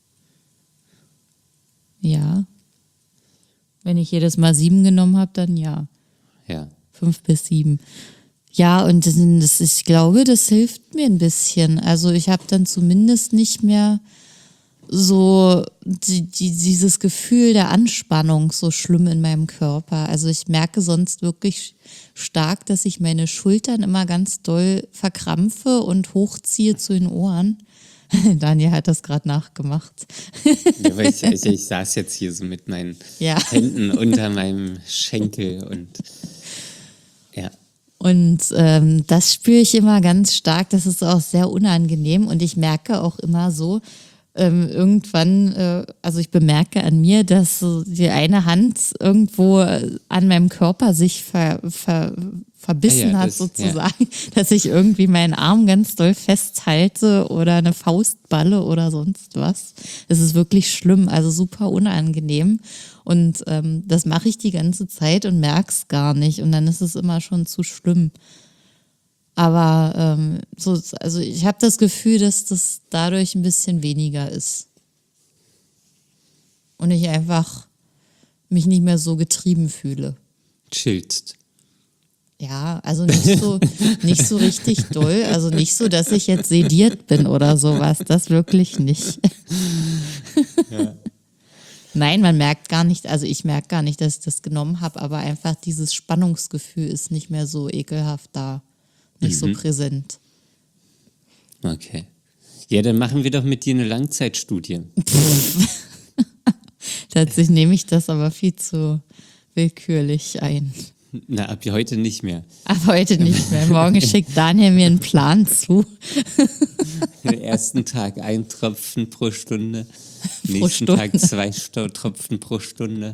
Ja. Wenn ich jedes Mal 7 genommen habe, dann ja. Ja. 5 bis 7. Ja, und ich glaube, das hilft mir ein bisschen. Also ich habe dann zumindest nicht mehr so dieses Gefühl der Anspannung so schlimm in meinem Körper. Also ich merke sonst wirklich stark, dass ich meine Schultern immer ganz doll verkrampfe und hochziehe zu den Ohren. Daniel hat das gerade nachgemacht. Ja, aber ich saß jetzt hier so mit meinen Ja. Händen unter meinem Schenkel und ja. Und das spüre ich immer ganz stark. Das ist auch sehr unangenehm. Und ich merke auch immer so, irgendwann, also ich bemerke an mir, dass so die eine Hand irgendwo an meinem Körper sich verbissen Ja, hat, das- sozusagen, dass ich irgendwie meinen Arm ganz doll festhalte oder eine Faustballe oder sonst was. Das ist wirklich schlimm, also super unangenehm. Und das mache ich die ganze Zeit und merke es gar nicht. Und dann ist es immer schon zu schlimm. Aber also ich habe das Gefühl, dass das dadurch ein bisschen weniger ist. Und ich einfach mich nicht mehr so getrieben fühle. Chillst. Ja, also nicht so richtig doll. Also nicht so, dass ich jetzt sediert bin oder sowas. Das wirklich nicht. Ja. Nein, man merkt gar nicht, also ich merke gar nicht, dass ich das genommen habe, aber einfach dieses Spannungsgefühl ist nicht mehr so ekelhaft da. Nicht so präsent. Okay. Ja, dann machen wir doch mit dir eine Langzeitstudie. Tatsächlich nehme ich das aber viel zu willkürlich ein. Na, ab heute nicht mehr. Aber heute nicht mehr. Morgen schickt Daniel mir einen Plan zu. Den ersten Tag 1 Tropfen pro Stunde, nächsten Stunde. Tag 2 Tropfen pro Stunde.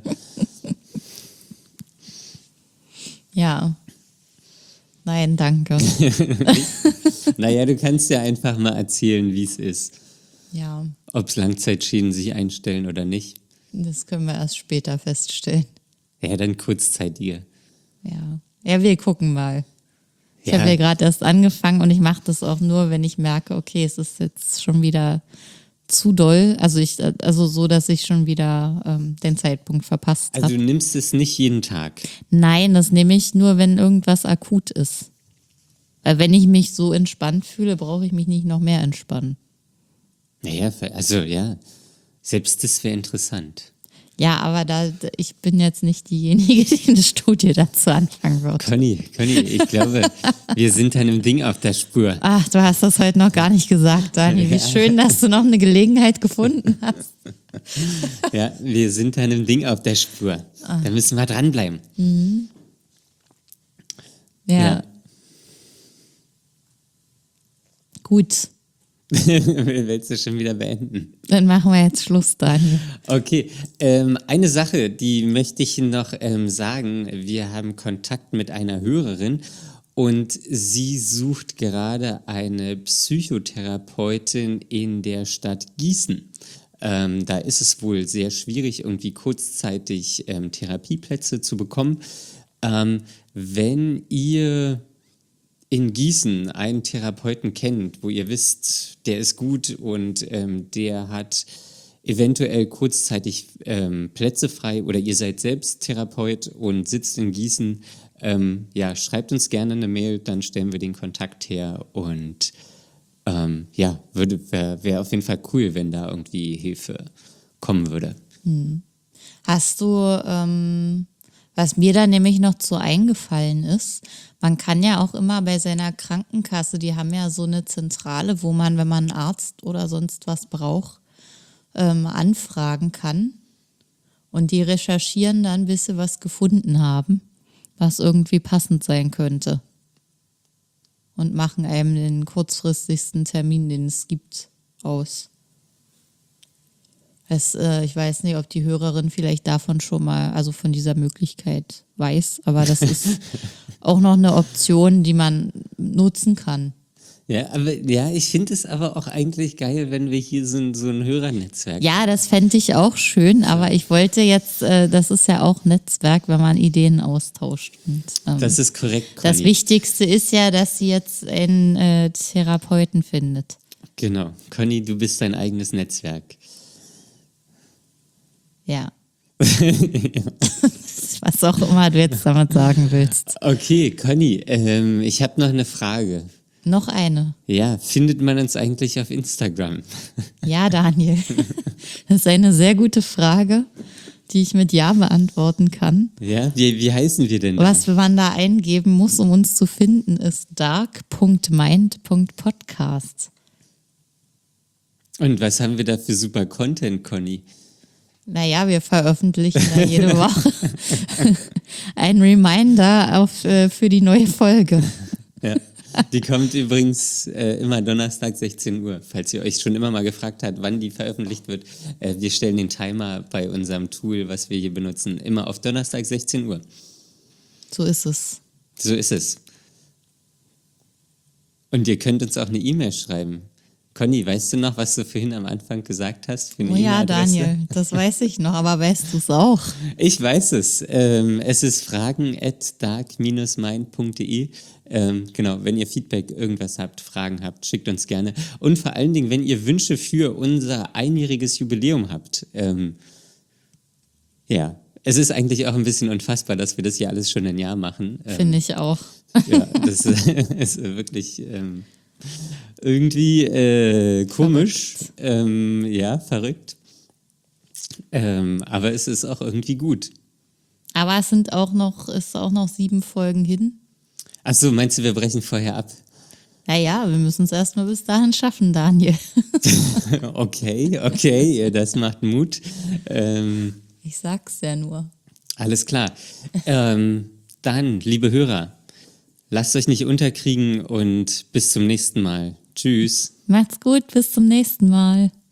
Ja. Nein, danke. Naja, du kannst ja einfach mal erzählen, wie es ist. Ja, Ob es Langzeitschäden sich einstellen oder nicht. das können wir erst später feststellen. Ja, dann kurzzeitige. Ja. Ja, wir gucken mal. Ich Ja. habe ja gerade erst angefangen und ich mache das auch nur, wenn ich merke, okay, es ist jetzt schon wieder zu doll. Also so, dass ich schon wieder den Zeitpunkt verpasst Also habe. du nimmst es nicht jeden Tag. Nein, das nehme ich nur, wenn irgendwas akut ist. Weil wenn ich mich so entspannt fühle, brauche ich mich nicht noch mehr entspannen. Naja, also ja, selbst das wäre interessant. Ja, aber ich bin jetzt nicht diejenige, die eine Studie dazu anfangen wird. Conny, ich glaube, wir sind einem Ding auf der Spur. Ach, du hast das heute noch gar nicht gesagt, Dani. Wie schön, dass du noch eine Gelegenheit gefunden hast. Ja, wir sind einem Ding auf der Spur. Da müssen wir dranbleiben. Ja. Gut, Willst du schon wieder beenden? dann machen wir jetzt Schluss, Daniel. Okay, eine Sache, die möchte ich noch sagen. Wir haben Kontakt mit einer Hörerin und sie sucht gerade eine Psychotherapeutin in der Stadt Gießen. Da ist es wohl sehr schwierig, irgendwie kurzzeitig Therapieplätze zu bekommen. Wenn ihr in Gießen einen Therapeuten kennt, wo ihr wisst, der ist gut und der hat eventuell kurzzeitig Plätze frei oder ihr seid selbst Therapeut und sitzt in Gießen, ja, schreibt uns gerne eine Mail, dann stellen wir den Kontakt her und ja, wäre auf jeden Fall cool, wenn da irgendwie Hilfe kommen würde. Hast du, was mir da nämlich noch zu eingefallen ist, man kann ja auch immer bei seiner Krankenkasse, die haben ja so eine Zentrale, wo man, wenn man einen Arzt oder sonst was braucht, anfragen kann. Und die recherchieren dann, bis sie was gefunden haben, was irgendwie passend sein könnte. Und machen einem den kurzfristigsten Termin, den es gibt, aus. Ich weiß nicht, ob die Hörerin vielleicht davon schon mal, also von dieser Möglichkeit weiß, aber das ist auch noch eine Option, die man nutzen kann. Ja, aber ja, ich finde es aber auch eigentlich geil, wenn wir hier so ein Hörernetzwerk. Ja, das fände ich auch schön, aber ich wollte jetzt, das ist ja auch Netzwerk, wenn man Ideen austauscht. Und, Das ist korrekt, Conny. das Wichtigste ist ja, dass sie jetzt einen Therapeuten findet. Genau. Conny, du bist dein eigenes Netzwerk. Ja. Was auch immer du jetzt damit sagen willst. Okay, Conny, ich habe noch eine Frage. Noch eine. Ja, findet man uns eigentlich auf Instagram? Ja, Daniel. Das ist eine sehr gute Frage, die ich mit Ja beantworten kann. Ja, wie heißen wir denn da? Was man da eingeben muss, um uns zu finden, ist dark.mind.podcast. Und was haben wir da für super Content, Conny? Naja, wir veröffentlichen da jede Woche ein Reminder für die neue Folge. Ja. Die kommt übrigens immer Donnerstag 16 Uhr, falls ihr euch schon immer mal gefragt habt, wann die veröffentlicht wird. Wir stellen den Timer bei unserem Tool, was wir hier benutzen, immer auf Donnerstag 16 Uhr. So ist es. So ist es. Und ihr könnt uns auch eine E-Mail schreiben. Conny, weißt du noch, was du vorhin am Anfang gesagt hast? Für eine Oh ja, E-Mail-Adresse? Daniel, das weiß ich noch, aber weißt du es auch? Ich weiß es. Es ist fragen@dark-mind.de. Genau, wenn ihr Feedback, irgendwas habt, Fragen habt, schickt uns gerne. Und vor allen Dingen, wenn ihr Wünsche für unser einjähriges Jubiläum habt. Ja, es ist eigentlich auch ein bisschen unfassbar, dass wir das hier alles schon ein Jahr machen. Finde ich auch. Ja, das ist wirklich irgendwie komisch. Ja, verrückt. Aber es ist auch irgendwie gut. Aber ist auch noch 7 Folgen hin. Achso, meinst du, wir brechen vorher ab? Naja, wir müssen es erstmal bis dahin schaffen, Daniel. Okay, das macht Mut. Ich sag's ja nur. Alles klar. Dann, liebe Hörer, lasst euch nicht unterkriegen und bis zum nächsten Mal. Tschüss. Macht's gut, bis zum nächsten Mal.